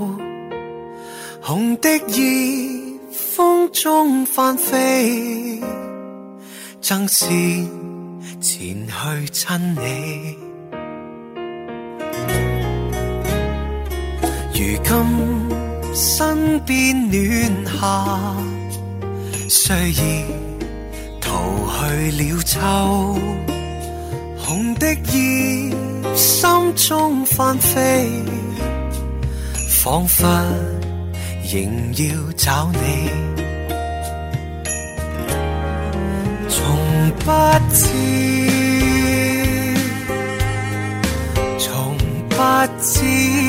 紅的葉風中翻飛，爭先前去親你。如今身邊暖夏，雖已逃去了秋，紅的葉心中翻飛，彷彿仍要找你。從不知，從不知，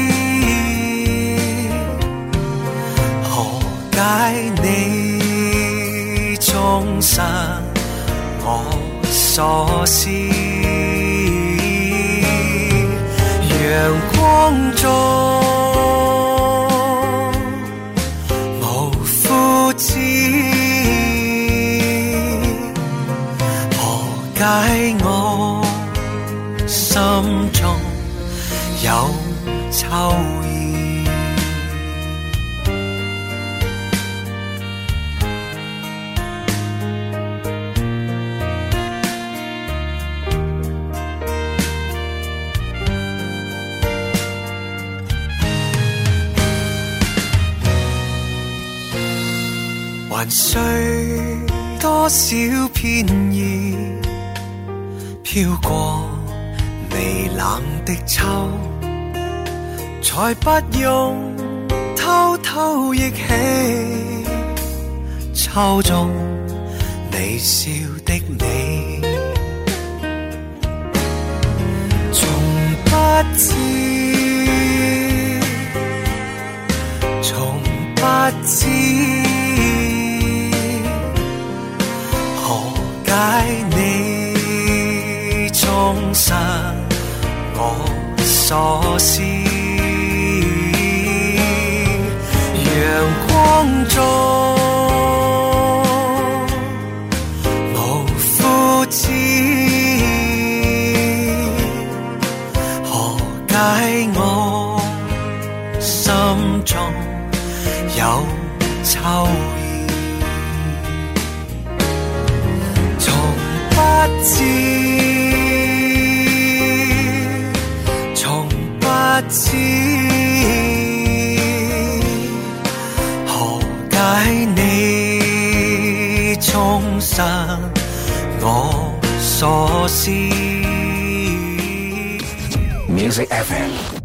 何解你終生我所思。陽光中無枯枝，何解我心中有秋意。還需多少片葉飄過微冷的秋，才不用偷偷憶起秋中微笑的你。從不知，從不知，何解你終生我所思。陽光中無枯枝，何解我心中有秋意。從不知，從不知，何解你終生我所思。 Music FM